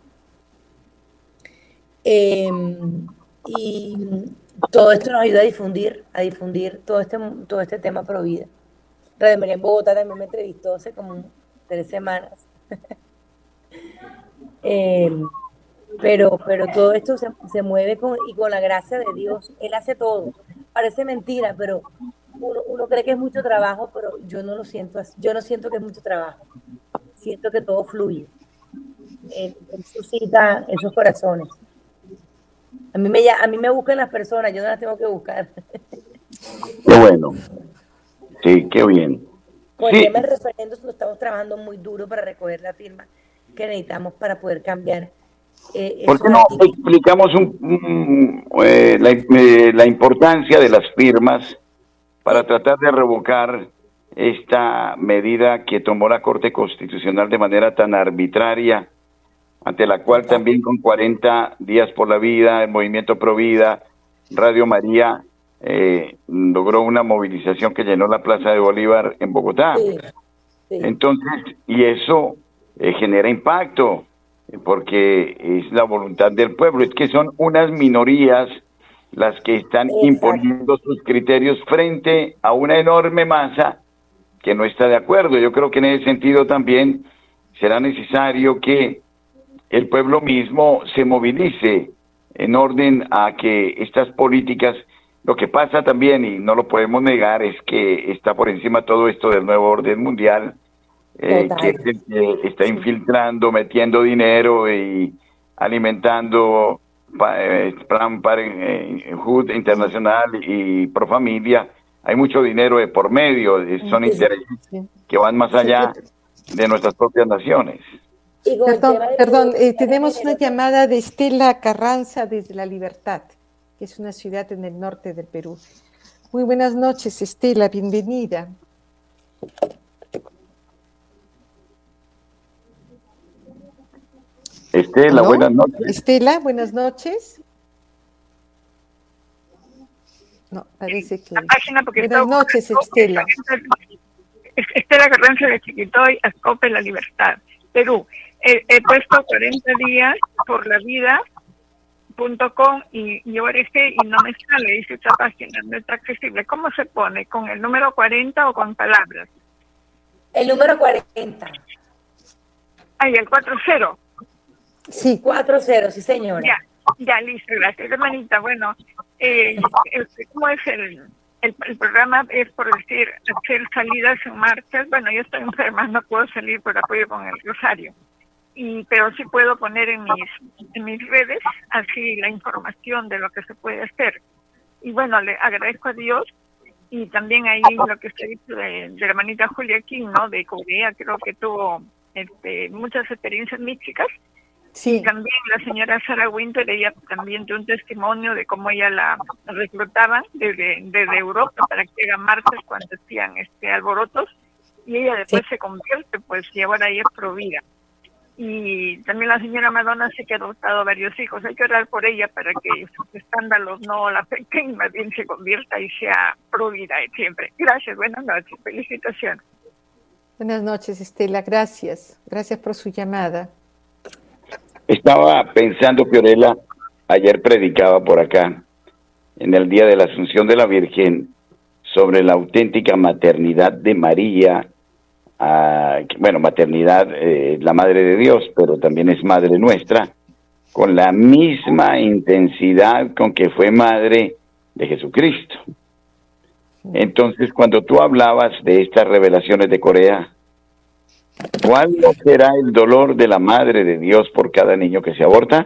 Eh, y todo esto nos ayuda a difundir, a difundir todo este, todo este tema pro vida. Radio María en Bogotá también me entrevistó hace como tres semanas. eh, pero, pero todo esto se, se mueve con, y con la gracia de Dios. Él hace todo. Parece mentira, pero uno, uno cree que es mucho trabajo, pero yo no lo siento así. Yo no siento que es mucho trabajo. Siento que todo fluye. Él, él suscita esos corazones. A mí, me, a mí me buscan las personas, yo no las tengo que buscar. Qué bueno. Sí, qué bien. Con sí. el tema del referendo estamos trabajando muy duro para recoger la firma que necesitamos para poder cambiar. Eh, ¿Por qué no artículos? explicamos un, un, eh, la, eh, la importancia de las firmas para tratar de revocar esta medida que tomó la Corte Constitucional de manera tan arbitraria, ante la cual también con cuarenta días por la vida, el Movimiento Pro Vida, Radio María, eh, logró una movilización que llenó la Plaza de Bolívar en Bogotá? Sí, sí. Entonces, y eso eh, genera impacto, porque es la voluntad del pueblo. Es que son unas minorías las que están Exacto. imponiendo sus criterios frente a una enorme masa que no está de acuerdo. Yo creo que en ese sentido también será necesario que el pueblo mismo se movilice en orden a que estas políticas, lo que pasa también, y no lo podemos negar, es que está por encima todo esto del nuevo orden mundial, eh, que, que está infiltrando, metiendo dinero y alimentando eh, Plan Parenthood Internacional y Profamilia. Hay mucho dinero de por medio, son intereses que van más allá de nuestras propias naciones. Perdón, perdón eh, tenemos una llamada de Estela Carranza desde La Libertad, que es una ciudad en el norte del Perú. Muy buenas noches, Estela, bienvenida. Estela, buenas noches. Estela, buenas noches. No, parece que... Buenas noches, Estela. Estela Carranza de Chiquitoy, Ascope, La Libertad, Perú. He, he puesto cuarenta días por la vida punto com y, y O R G y no me sale, dice esta página, no está accesible. ¿Cómo se pone? ¿Con el número cuarenta o con palabras? El número cuarenta. Ay, el cuatro cero. Sí. cuatro cero, sí señora. Ya, ya, listo, gracias, hermanita. Bueno, eh, ¿cómo es el, el, el programa? Es por decir, hacer salidas en marchas. Bueno, yo estoy enferma, no puedo salir por apoyo con el Rosario. Y, pero sí puedo poner en mis en mis redes así la información de lo que se puede hacer. Y bueno, le agradezco a Dios y también ahí lo que se dice de, de la hermanita Julia King, ¿no? De Corea, creo que tuvo este, muchas experiencias místicas. Sí. Y también la señora Sarah Winter, ella también dio un testimonio de cómo ella la reclutaban desde, desde Europa para que haga marchas cuando hacían este alborotos, y ella después sí. se convierte, pues, y ahora ella es pro vida. Y también la señora Madonna sí que ha adoptado varios hijos. Hay que orar por ella para que sus escándalos no la afecten, más bien se convierta y sea pro vida siempre. Gracias, buenas noches, felicitaciones. Buenas noches, Estela, gracias. Gracias por su llamada. Estaba pensando, Fiorella, ayer predicaba por acá, en el Día de la Asunción de la Virgen, sobre la auténtica maternidad de María. Uh, bueno, maternidad, eh, la Madre de Dios, pero también es Madre nuestra, con la misma intensidad con que fue Madre de Jesucristo. Entonces, cuando tú hablabas de estas revelaciones de Corea, ¿cuál no será el dolor de la Madre de Dios por cada niño que se aborta?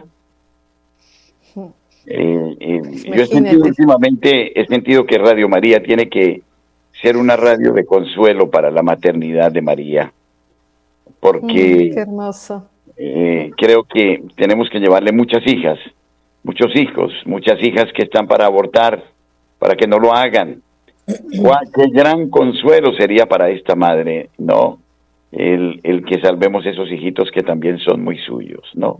Eh, eh, yo he sentido últimamente, he sentido que Radio María tiene que ser una radio de consuelo para la maternidad de María, porque mm, qué hermoso. Eh, creo que tenemos que llevarle muchas hijas, muchos hijos, muchas hijas que están para abortar, para que no lo hagan. ¡Cuál, qué gran consuelo sería para esta madre, ¿no? El, el que salvemos esos hijitos que también son muy suyos, ¿no?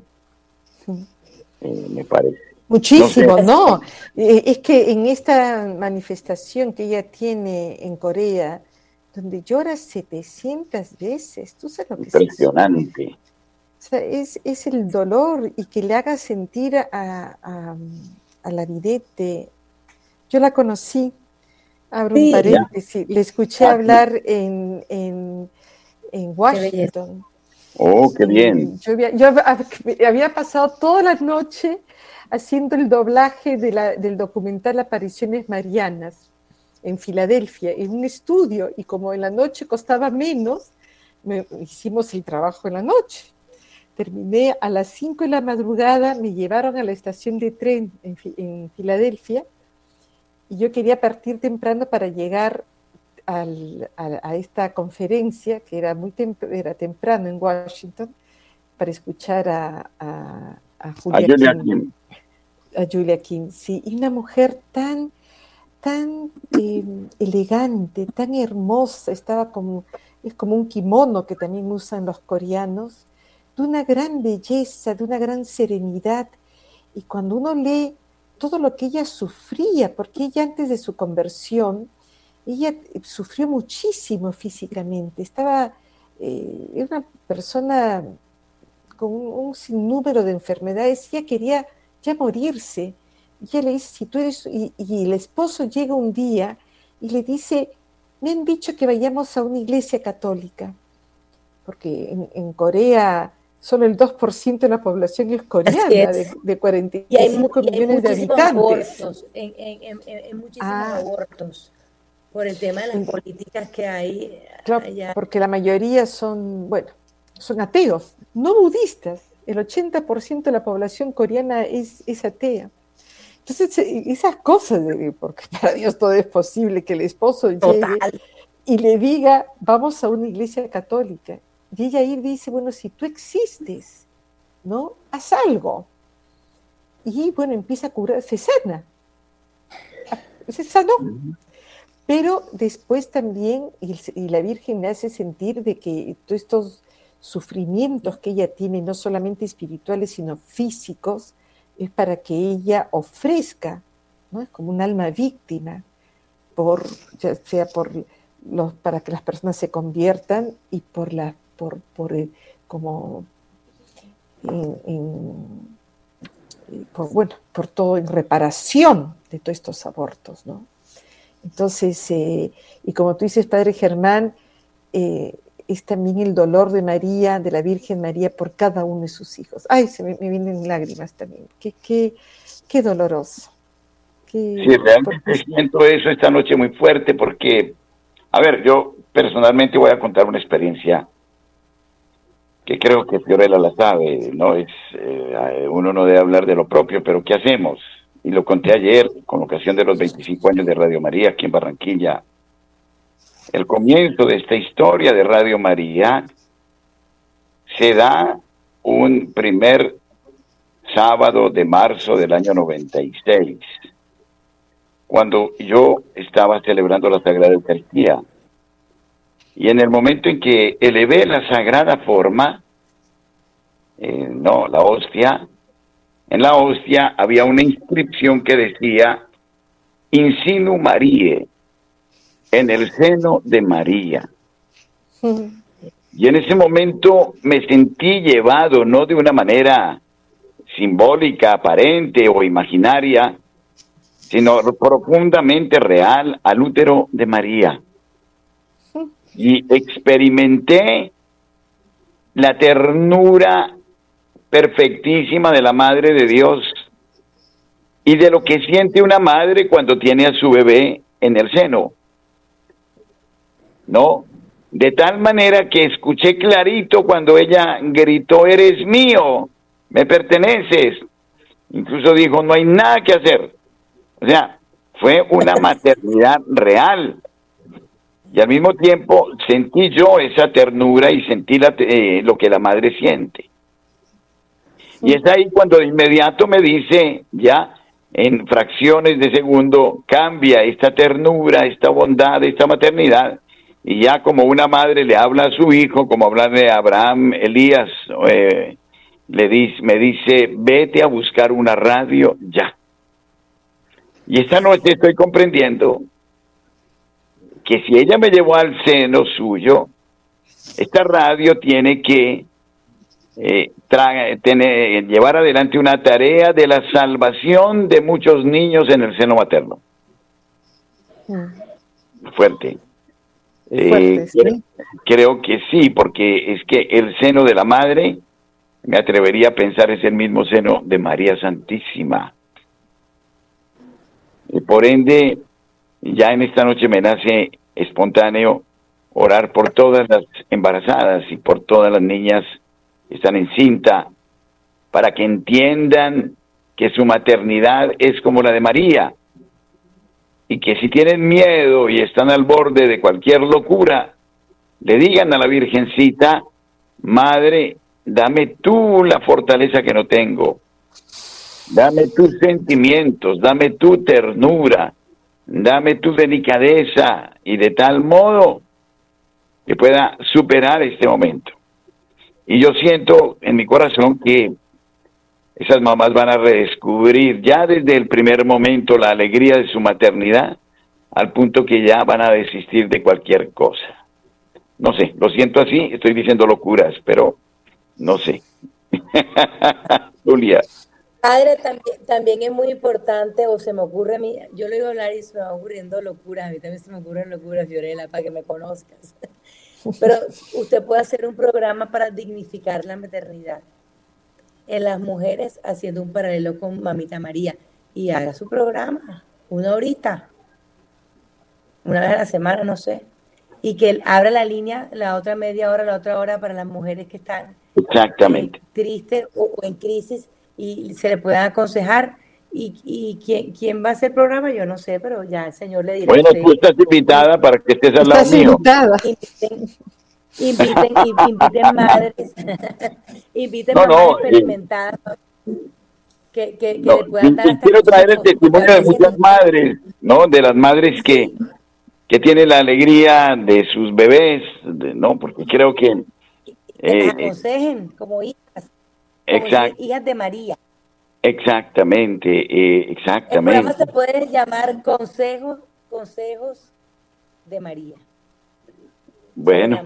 Eh, me parece. Muchísimo, ¿no? Eh, es que en esta manifestación que ella tiene en Corea, donde llora setecientas veces, ¿tú sabes lo que Impresionante. es eso? O sea, es, es el dolor y que le haga sentir a, a, a la vidente. Yo la conocí, abro sí, un paréntesis, ya. Le escuché ah, hablar en, en, en Washington. Oh, qué bien. Yo había, yo había pasado toda la noche haciendo el doblaje de la, del documental Apariciones Marianas en Filadelfia, en un estudio, y como en la noche costaba menos, me, hicimos el trabajo en la noche. Terminé a las cinco de la madrugada, me llevaron a la estación de tren en, en Filadelfia, y yo quería partir temprano para llegar al, a, a esta conferencia, que era muy tem era temprano en Washington, para escuchar a, a, a Julia, a Julia King. King. A Julia King, sí, y una mujer tan, tan eh, elegante, tan hermosa, estaba como, es como un kimono que también usan los coreanos, de una gran belleza, de una gran serenidad, y cuando uno lee todo lo que ella sufría, porque ella antes de su conversión, ella sufrió muchísimo físicamente, estaba, eh, era una persona con un, un sinnúmero de enfermedades, ella quería ya morirse, y ella le dice, si tú eres, y, y el esposo llega un día y le dice, me han dicho que vayamos a una iglesia católica, porque en, en Corea solo el dos por ciento de la población es coreana, es. de, de cuarenta y cinco y hay, millones y de habitantes. Abortos, en, en, en, en muchísimos ah. abortos, por el tema de las políticas que hay. Claro, allá. Porque la mayoría son, bueno, son ateos, no budistas. El ochenta por ciento de la población coreana es, es atea. Entonces, esas cosas, de, porque para Dios todo es posible, que el esposo Total. llegue y le diga, vamos a una iglesia católica. Y ella ahí dice, bueno, si tú existes, ¿no? Haz algo. Y bueno, empieza a curar, se sana. Se sanó. Pero después también, y, y la Virgen le hace sentir de que todos estos sufrimientos que ella tiene, no solamente espirituales, sino físicos, es para que ella ofrezca, ¿no? Es como un alma víctima, por, ya sea por los, para que las personas se conviertan y por la, por, por eh, como en, en, por, bueno, por todo en reparación de todos estos abortos, ¿no? Entonces, eh, y como tú dices, Padre Germán, eh, es también el dolor de María, de la Virgen María, por cada uno de sus hijos. Ay, se me, me vienen lágrimas también. Qué, qué, qué doloroso. Qué, sí, realmente por... siento eso esta noche muy fuerte porque, a ver, yo personalmente voy a contar una experiencia que creo que Fiorella la sabe, ¿no? Es, eh, uno no debe hablar de lo propio, pero ¿qué hacemos? Y lo conté ayer con ocasión de los veinticinco años de Radio María aquí en Barranquilla. El comienzo de esta historia de Radio María se da un primer sábado de marzo del año noventa y seis, cuando yo estaba celebrando la Sagrada Eucaristía. Y en el momento en que elevé la sagrada forma, eh, no, la hostia, en la hostia había una inscripción que decía, Insinu Mariae, en el seno de María. Sí. Y en ese momento me sentí llevado, no de una manera simbólica, aparente o imaginaria, sino profundamente real, al útero de María. Sí. Y experimenté la ternura perfectísima de la Madre de Dios y de lo que siente una madre cuando tiene a su bebé en el seno. ¿no? De tal manera que escuché clarito cuando ella gritó, eres mío, me perteneces. Incluso dijo, no hay nada que hacer. O sea, fue una maternidad real. Y al mismo tiempo sentí yo esa ternura y sentí la, eh, lo que la madre siente. Y es ahí cuando de inmediato me dice, ya en fracciones de segundo, cambia esta ternura, esta bondad, esta maternidad. Y ya como una madre le habla a su hijo, como hablarle a Abraham, Elías, eh, le dice, me dice, vete a buscar una radio ya. Y esta noche estoy comprendiendo que si ella me llevó al seno suyo, esta radio tiene que eh, tra- tener, llevar adelante una tarea de la salvación de muchos niños en el seno materno. Mm. Fuerte. Fuerte, eh, ¿sí? creo, creo que sí, porque es que el seno de la madre, me atrevería a pensar, es el mismo seno de María Santísima. Y por ende, ya en esta noche me nace espontáneo orar por todas las embarazadas y por todas las niñas que están en cinta, para que entiendan que su maternidad es como la de María, y que si tienen miedo y están al borde de cualquier locura, le digan a la Virgencita, Madre, dame tú la fortaleza que no tengo, dame tus sentimientos, dame tu ternura, dame tu delicadeza, y de tal modo que pueda superar este momento. Y yo siento en mi corazón que esas mamás van a redescubrir ya desde el primer momento la alegría de su maternidad, al punto que ya van a desistir de cualquier cosa. No sé, lo siento así, estoy diciendo locuras, pero no sé. Julia. Padre, también, también es muy importante, o se me ocurre a mí, yo le digo hablar y se me van ocurriendo locuras, a mí también se me ocurren locuras, Fiorella, para que me conozcas. Pero usted puede hacer un programa para dignificar la maternidad en las mujeres, haciendo un paralelo con Mamita María, y haga su programa, una horita, una vez a la semana, no sé, y que él abra la línea, la otra media hora, la otra hora, para las mujeres que están Exactamente. Eh, tristes o, o en crisis, y se le puedan aconsejar. Y, y ¿quién, quién va a hacer el programa, yo no sé, pero ya el Señor le dirá. Bueno, tú estás invitada para que estés al lado mío. Inviten, inviten, inviten madres, inviten no, mamás no, experimentadas, eh, que, que, que no, le puedan dar y, y quiero traer el testimonio de muchas madres, ¿no? De las madres que, que tienen la alegría de sus bebés, de, ¿no? Porque creo que eh, aconsejen como hijas, como exact, hijas de María. Exactamente, eh, exactamente. El programa se puede llamar Consejos, Consejos de María. Bueno,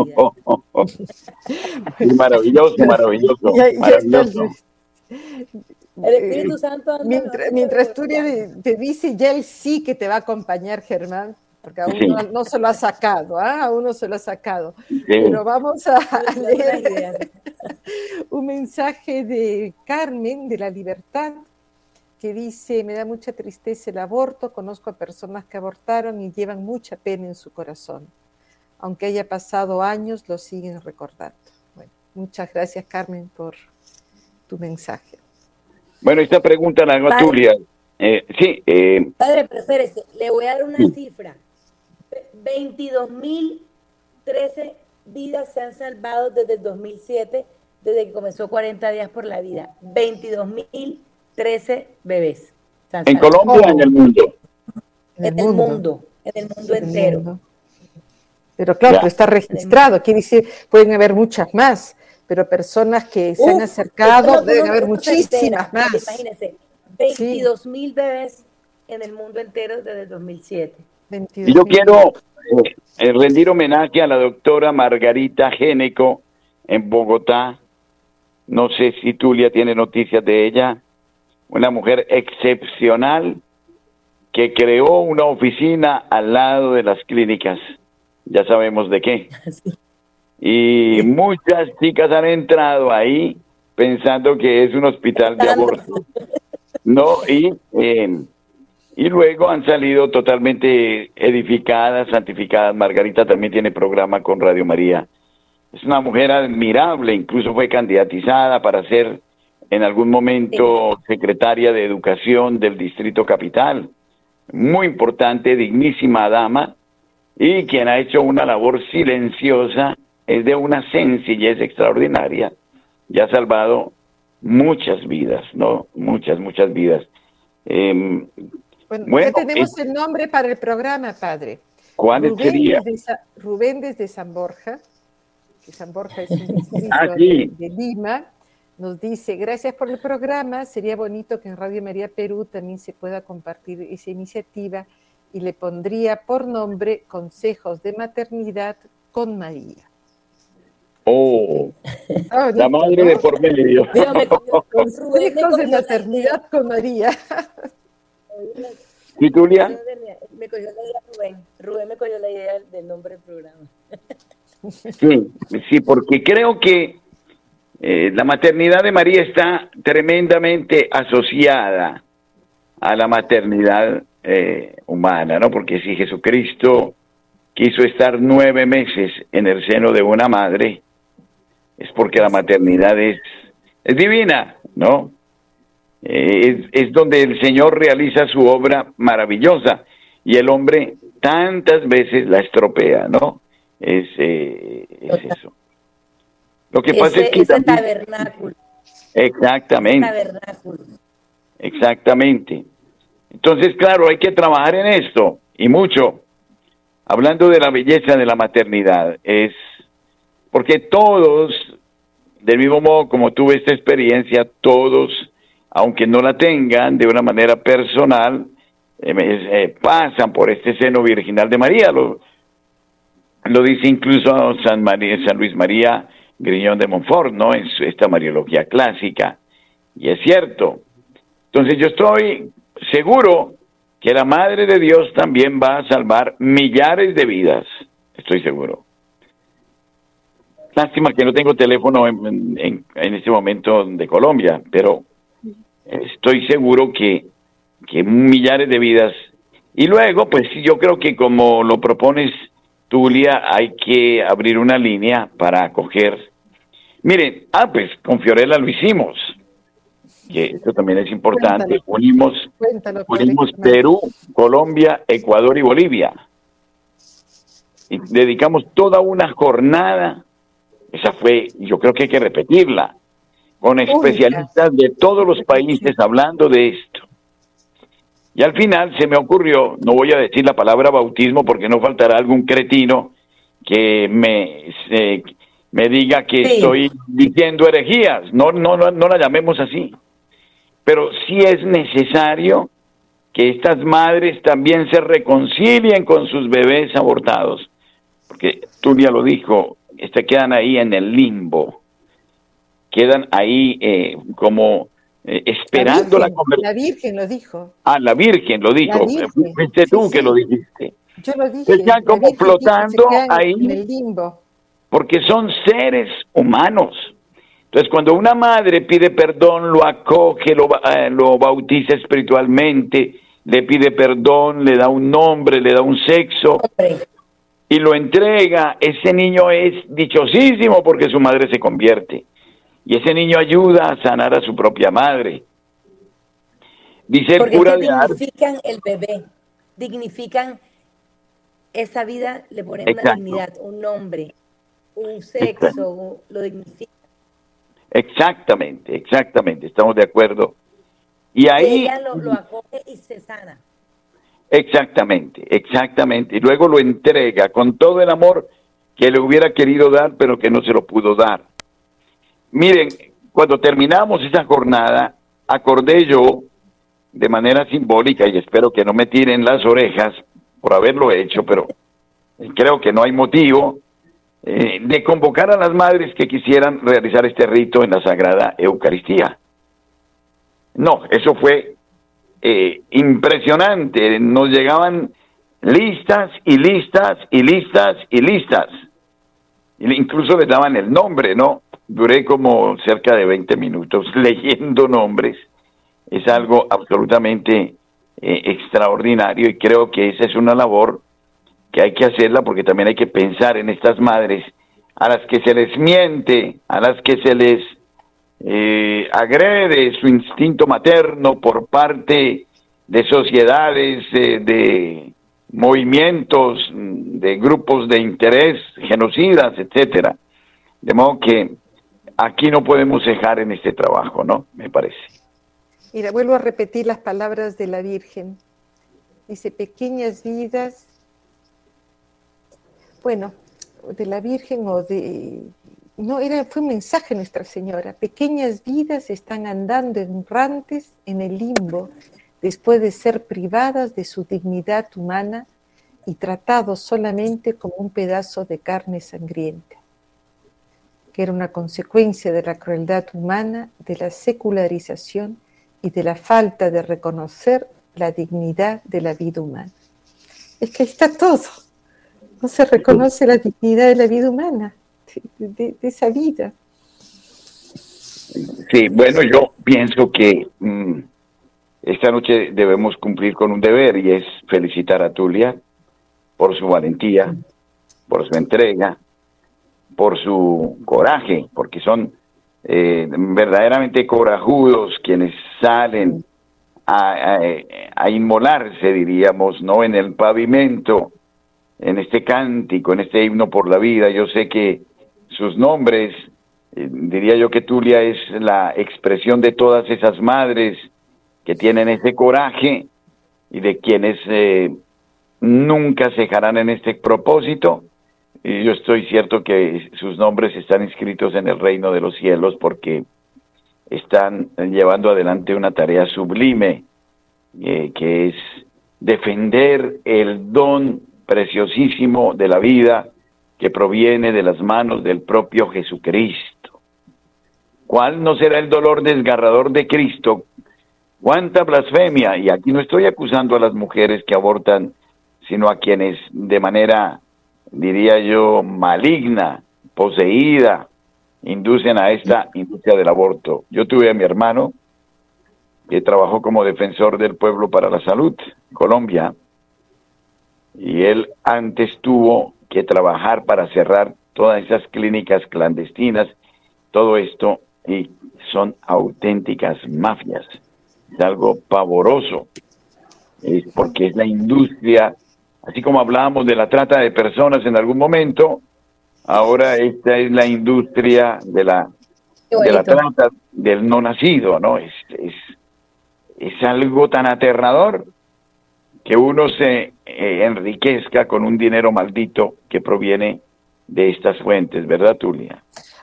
maravilloso, maravilloso, ya, ya maravilloso. El Espíritu Santo. Mientras, mientras tú te, te dice, ya él sí que te va a acompañar, Germán, porque aún sí. no, no se lo ha sacado, ¿eh? aún no se lo ha sacado. Sí. Pero vamos a, a leer un mensaje de Carmen de La Libertad, que dice, me da mucha tristeza el aborto, conozco a personas que abortaron y llevan mucha pena en su corazón. Aunque haya pasado años, lo siguen recordando. Bueno, muchas gracias, Carmen, por tu mensaje. Bueno, esta pregunta la hago a Tulia. Eh, sí. Eh, Padre, pero espérese, le voy a dar una sí. cifra. veintidós mil trece vidas se han salvado desde el dos mil siete, desde que comenzó cuarenta días por la vida. veintidós mil trece bebés. ¿En Colombia o en el mundo? En el, en el mundo. mundo, en el mundo en entero. El mundo. Pero claro, pero está registrado, quiere decir, pueden haber muchas más, pero personas que se Uf, han acercado, deben haber muchísimas más. Imagínense, veintidós mil sí. bebés en el mundo entero desde el dos mil siete. Y yo quiero eh, rendir homenaje a la doctora Margarita Géneco en Bogotá. No sé si Tulia tiene noticias de ella. Una mujer excepcional que creó una oficina al lado de las clínicas. Ya sabemos de qué. Sí. Y muchas chicas han entrado ahí pensando que es un hospital de aborto. No, y eh, y luego han salido totalmente edificadas, santificadas. Margarita también tiene programa con Radio María. Es una mujer admirable, incluso fue candidatizada para ser en algún momento secretaria de Educación del Distrito Capital. Muy importante, dignísima dama, y quien ha hecho una labor silenciosa, es de una sencillez extraordinaria y ha salvado muchas vidas, ¿no? Muchas, muchas vidas. Eh, bueno, bueno, ya tenemos eh, el nombre para el programa, padre. ¿Cuál Rubén sería? Desde Sa- Rubén desde San Borja, que San Borja es un distrito Ah, sí. de, de Lima, nos dice, gracias por el programa, sería bonito que en Radio María Perú también se pueda compartir esa iniciativa y le pondría por nombre Consejos de Maternidad con María. Oh, Ah, la bonito, madre ¿no? de por medio. Mira, me cogió- Rubén me Consejos de cogió la idea. Maternidad con María. ¿Y Julia? Me cogió la idea Rubén. Rubén me cogió la idea del nombre del programa. Sí, sí, porque creo que eh, la maternidad de María está tremendamente asociada a la maternidad eh, humana, ¿no? Porque si Jesucristo quiso estar nueve meses en el seno de una madre, es porque la maternidad es, es divina, ¿no? Eh, es, es donde el Señor realiza su obra maravillosa y el hombre tantas veces la estropea, ¿no? Es, eh, es eso. Lo que pasa Ese, es que ese también- tabernáculo. exactamente, Ese tabernáculo. exactamente. Entonces, claro, hay que trabajar en esto y mucho. Hablando de la belleza de la maternidad, es porque todos, del mismo modo como tuve esta experiencia, todos, aunque no la tengan de una manera personal, eh, eh, pasan por este seno virginal de María. Lo, lo dice incluso San, María, San Luis María Griñón de Montfort, ¿no? En su, esta Mariología clásica. Y es cierto. Entonces yo estoy seguro que la Madre de Dios también va a salvar millares de vidas. Estoy seguro. Lástima que no tengo teléfono en, en, en este momento de Colombia, pero estoy seguro que, que millares de vidas. Y luego, pues yo creo que como lo propones, Tulia, hay que abrir una línea para acoger. Miren, ah, pues con Fiorella lo hicimos, que esto también es importante. Cuéntalo. Unimos, Cuéntalo, padre unimos Germán. Perú, Colombia, Ecuador y Bolivia. Y dedicamos toda una jornada. Esa fue, yo creo que hay que repetirla, con especialistas de todos los países hablando de esto. Y al final se me ocurrió, no voy a decir la palabra bautismo porque no faltará algún cretino que me, se, me diga que Sí. estoy diciendo herejías. No, no, no, no la llamemos así. Pero sí es necesario que estas madres también se reconcilien con sus bebés abortados. Porque Tulia lo dijo, este, quedan ahí en el limbo. Quedan ahí eh, como... Eh, esperando la, la, Virgen, conver- la Virgen lo dijo. Ah, la Virgen lo dijo. La Virgen. Fuiste tú Sí, que sí. lo dijiste. Yo lo dije. Se quedan la como Virgen dijo, flotando se quedan ahí. en el limbo. Porque son seres humanos. Entonces, cuando una madre pide perdón, lo acoge, lo, eh, lo bautiza espiritualmente, le pide perdón, le da un nombre, le da un sexo Hombre, y lo entrega, ese niño es dichosísimo porque su madre se convierte. Y ese niño ayuda a sanar a su propia madre. Dice el porque cura es que de Ars, dignifican el bebé, dignifican esa vida, le ponen Exacto. una dignidad, un nombre, un sexo, un- lo dignifican. exactamente, exactamente, estamos de acuerdo. Y Y ahí, ella lo, lo acoge y se sana. exactamente, exactamente, y luego lo entrega con todo el amor que le hubiera querido dar, pero que no se lo pudo dar. Miren, cuando terminamos esa jornada, acordé yo, de manera simbólica, y espero que no me tiren las orejas por haberlo hecho, pero creo que no hay motivo, eh, de convocar a las madres que quisieran realizar este rito en la Sagrada Eucaristía. No, eso fue eh, impresionante, nos llegaban listas y listas y listas y listas, incluso les daban el nombre, ¿no? Duré como cerca de veinte minutos leyendo nombres, es algo absolutamente eh, extraordinario, y creo que esa es una labor que hay que hacerla, porque también hay que pensar en estas madres a las que se les miente, a las que se les eh, agrede su instinto materno por parte de sociedades, eh, de movimientos, de grupos de interés, genocidas, etcétera. De modo que aquí no podemos cejar en este trabajo, ¿no? Me parece. Mira, vuelvo a repetir las palabras de la Virgen. Dice, pequeñas vidas, bueno, de la Virgen o de... No, era, fue un mensaje de Nuestra Señora. Pequeñas vidas están andando errantes en el limbo después de ser privadas de su dignidad humana y tratados solamente como un pedazo de carne sangrienta, que era una consecuencia de la crueldad humana, de la secularización y de la falta de reconocer la dignidad de la vida humana. Es que ahí está todo. No se reconoce la dignidad de la vida humana, de, de, de esa vida. Sí, bueno, yo pienso que mmm, esta noche debemos cumplir con un deber, y es felicitar a Tulia por su valentía, por su entrega, por su coraje, porque son eh, verdaderamente corajudos quienes salen a, a, a inmolarse, diríamos, ¿no?, en el pavimento, en este cántico, en este himno por la vida. Yo sé que sus nombres, eh, diría yo que Tulia es la expresión de todas esas madres que tienen ese coraje y de quienes eh, nunca cejarán en este propósito. Y yo estoy cierto que sus nombres están inscritos en el reino de los cielos, porque están llevando adelante una tarea sublime, eh, que es defender el don preciosísimo de la vida que proviene de las manos del propio Jesucristo. ¿Cuál no será el dolor desgarrador de Cristo? ¿Cuánta blasfemia? Y aquí no estoy acusando a las mujeres que abortan, sino a quienes de manera, diría yo, maligna, poseída, inducen a esta industria del aborto. Yo tuve a mi hermano que trabajó como defensor del pueblo para la salud en Colombia, y él antes tuvo que trabajar para cerrar todas esas clínicas clandestinas, todo esto, y son auténticas mafias. Es algo pavoroso, es porque es la industria, así como hablábamos de la trata de personas en algún momento, ahora esta es la industria de la, de la trata del no nacido, ¿no? Es, es, es algo tan aterrador que uno se eh, enriquezca con un dinero maldito que proviene de estas fuentes, ¿verdad, Tulia?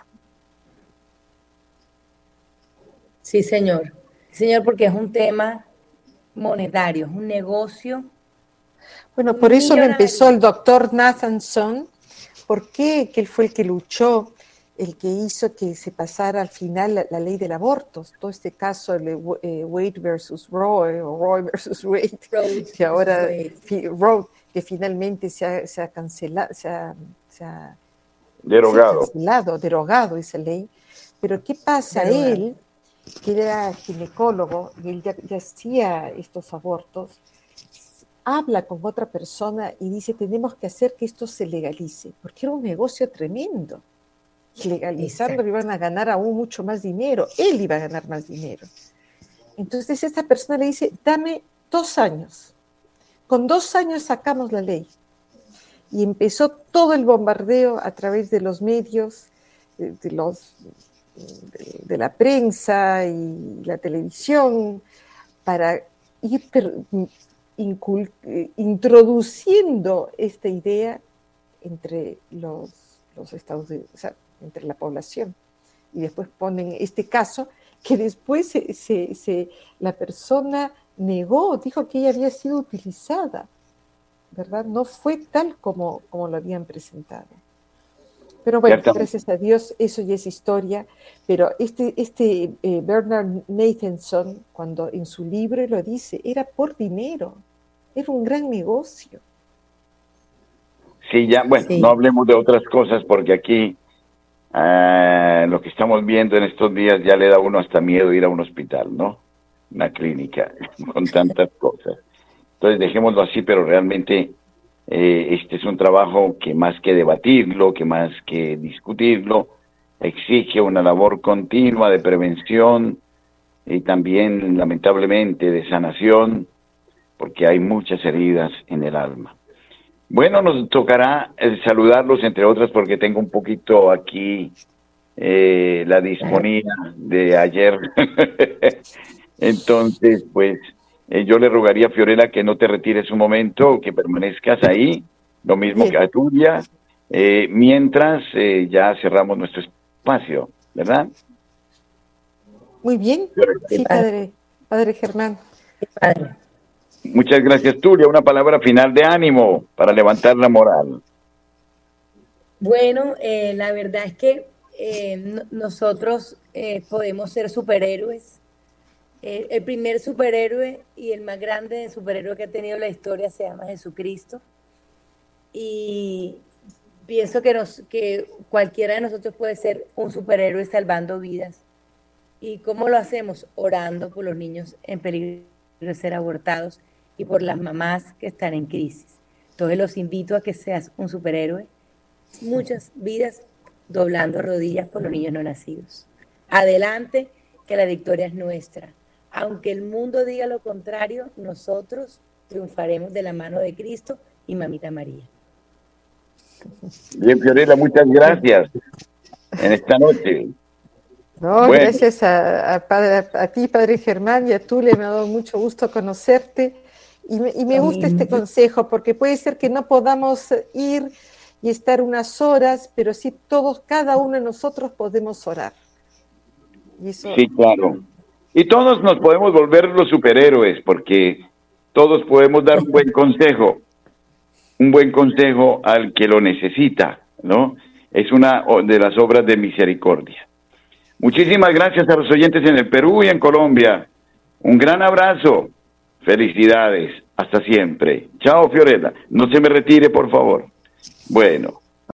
Sí, señor. Señor, porque es un tema monetario, es un negocio. Bueno, por eso lo empezó el doctor Nathanson. ¿Por qué? Que él fue el que luchó, el que hizo que se pasara al final la, la ley del aborto. Todo este caso de eh, Wade versus Roe, o Roe versus Wade, Roe, que ahora fi, Roe, que finalmente se ha, se ha cancelado, se ha, se ha derogado. Se ha cancelado, derogado esa ley. Pero ¿qué pasa? Derogado. Él, que era ginecólogo y él ya, ya hacía estos abortos, habla con otra persona y dice, tenemos que hacer que esto se legalice, porque era un negocio tremendo. Legalizando iban a ganar aún mucho más dinero, él iba a ganar más dinero. Entonces esta persona le dice, dame dos años, con dos años sacamos la ley. Y empezó todo el bombardeo a través de los medios, de, de los... De, de la prensa y la televisión, para ir per, incul, introduciendo esta idea entre los, los Estados Unidos, o sea, entre la población. Y después ponen este caso que después se, se, se, la persona negó, dijo que ella había sido utilizada, ¿verdad? No fue tal como, como lo habían presentado. Pero bueno, gracias a Dios, eso ya es historia. Pero este, este eh, Bernard Nathanson, cuando en su libro lo dice, era por dinero, era un gran negocio. Sí, ya, bueno, sí. No hablemos de otras cosas, porque aquí uh, lo que estamos viendo en estos días ya le da a uno hasta miedo ir a un hospital, ¿no? Una clínica con tantas cosas. Entonces dejémoslo así, pero realmente eh, este es un trabajo que más que debatirlo, que más que discutirlo, exige una labor continua de prevención y también, lamentablemente, de sanación, porque hay muchas heridas en el alma. Bueno, nos tocará eh, saludarlos, entre otras, porque tengo un poquito aquí eh, la disponía de ayer. Entonces, pues, eh, yo le rogaría a Fiorella que no te retires un momento, que permanezcas ahí, lo mismo Bien. que a Tulia, eh, mientras eh, ya cerramos nuestro espacio, ¿verdad? Muy bien. Sí, Sí, padre. padre, padre Germán. Sí, padre. Muchas gracias, Tulia. Una palabra final de ánimo para levantar la moral. Bueno, eh, la verdad es que eh, no- nosotros eh, podemos ser superhéroes. Eh, el primer superhéroe y el más grande superhéroe que ha tenido la historia se llama Jesucristo. Y pienso que, nos, que cualquiera de nosotros puede ser un superhéroe salvando vidas. ¿Y cómo lo hacemos? Orando por los niños en peligro de ser abortados y por las mamás que están en crisis. Entonces los invito a que seas un superhéroe. Muchas vidas doblando rodillas por los niños no nacidos. Adelante, que la victoria es nuestra. Aunque el mundo diga lo contrario, nosotros triunfaremos de la mano de Cristo y Mamita María. Bien, Fiorella, muchas gracias en esta noche. No, Bueno. gracias a, a, padre, a ti, padre Germán, y a tú, le me ha dado mucho gusto conocerte. Y me, y me Lo gusta mismo. este consejo, porque puede ser que no podamos ir y estar unas horas, pero sí todos, cada uno de nosotros podemos orar. Y eso, Sí, claro. Y todos nos podemos volver los superhéroes, porque todos podemos dar un buen consejo, un buen consejo al que lo necesita, ¿no? Es una de las obras de misericordia. Muchísimas gracias a los oyentes en el Perú y en Colombia. Un gran abrazo. Felicidades. Hasta siempre. Chao, Fiorella. No se me retire, por favor. Bueno.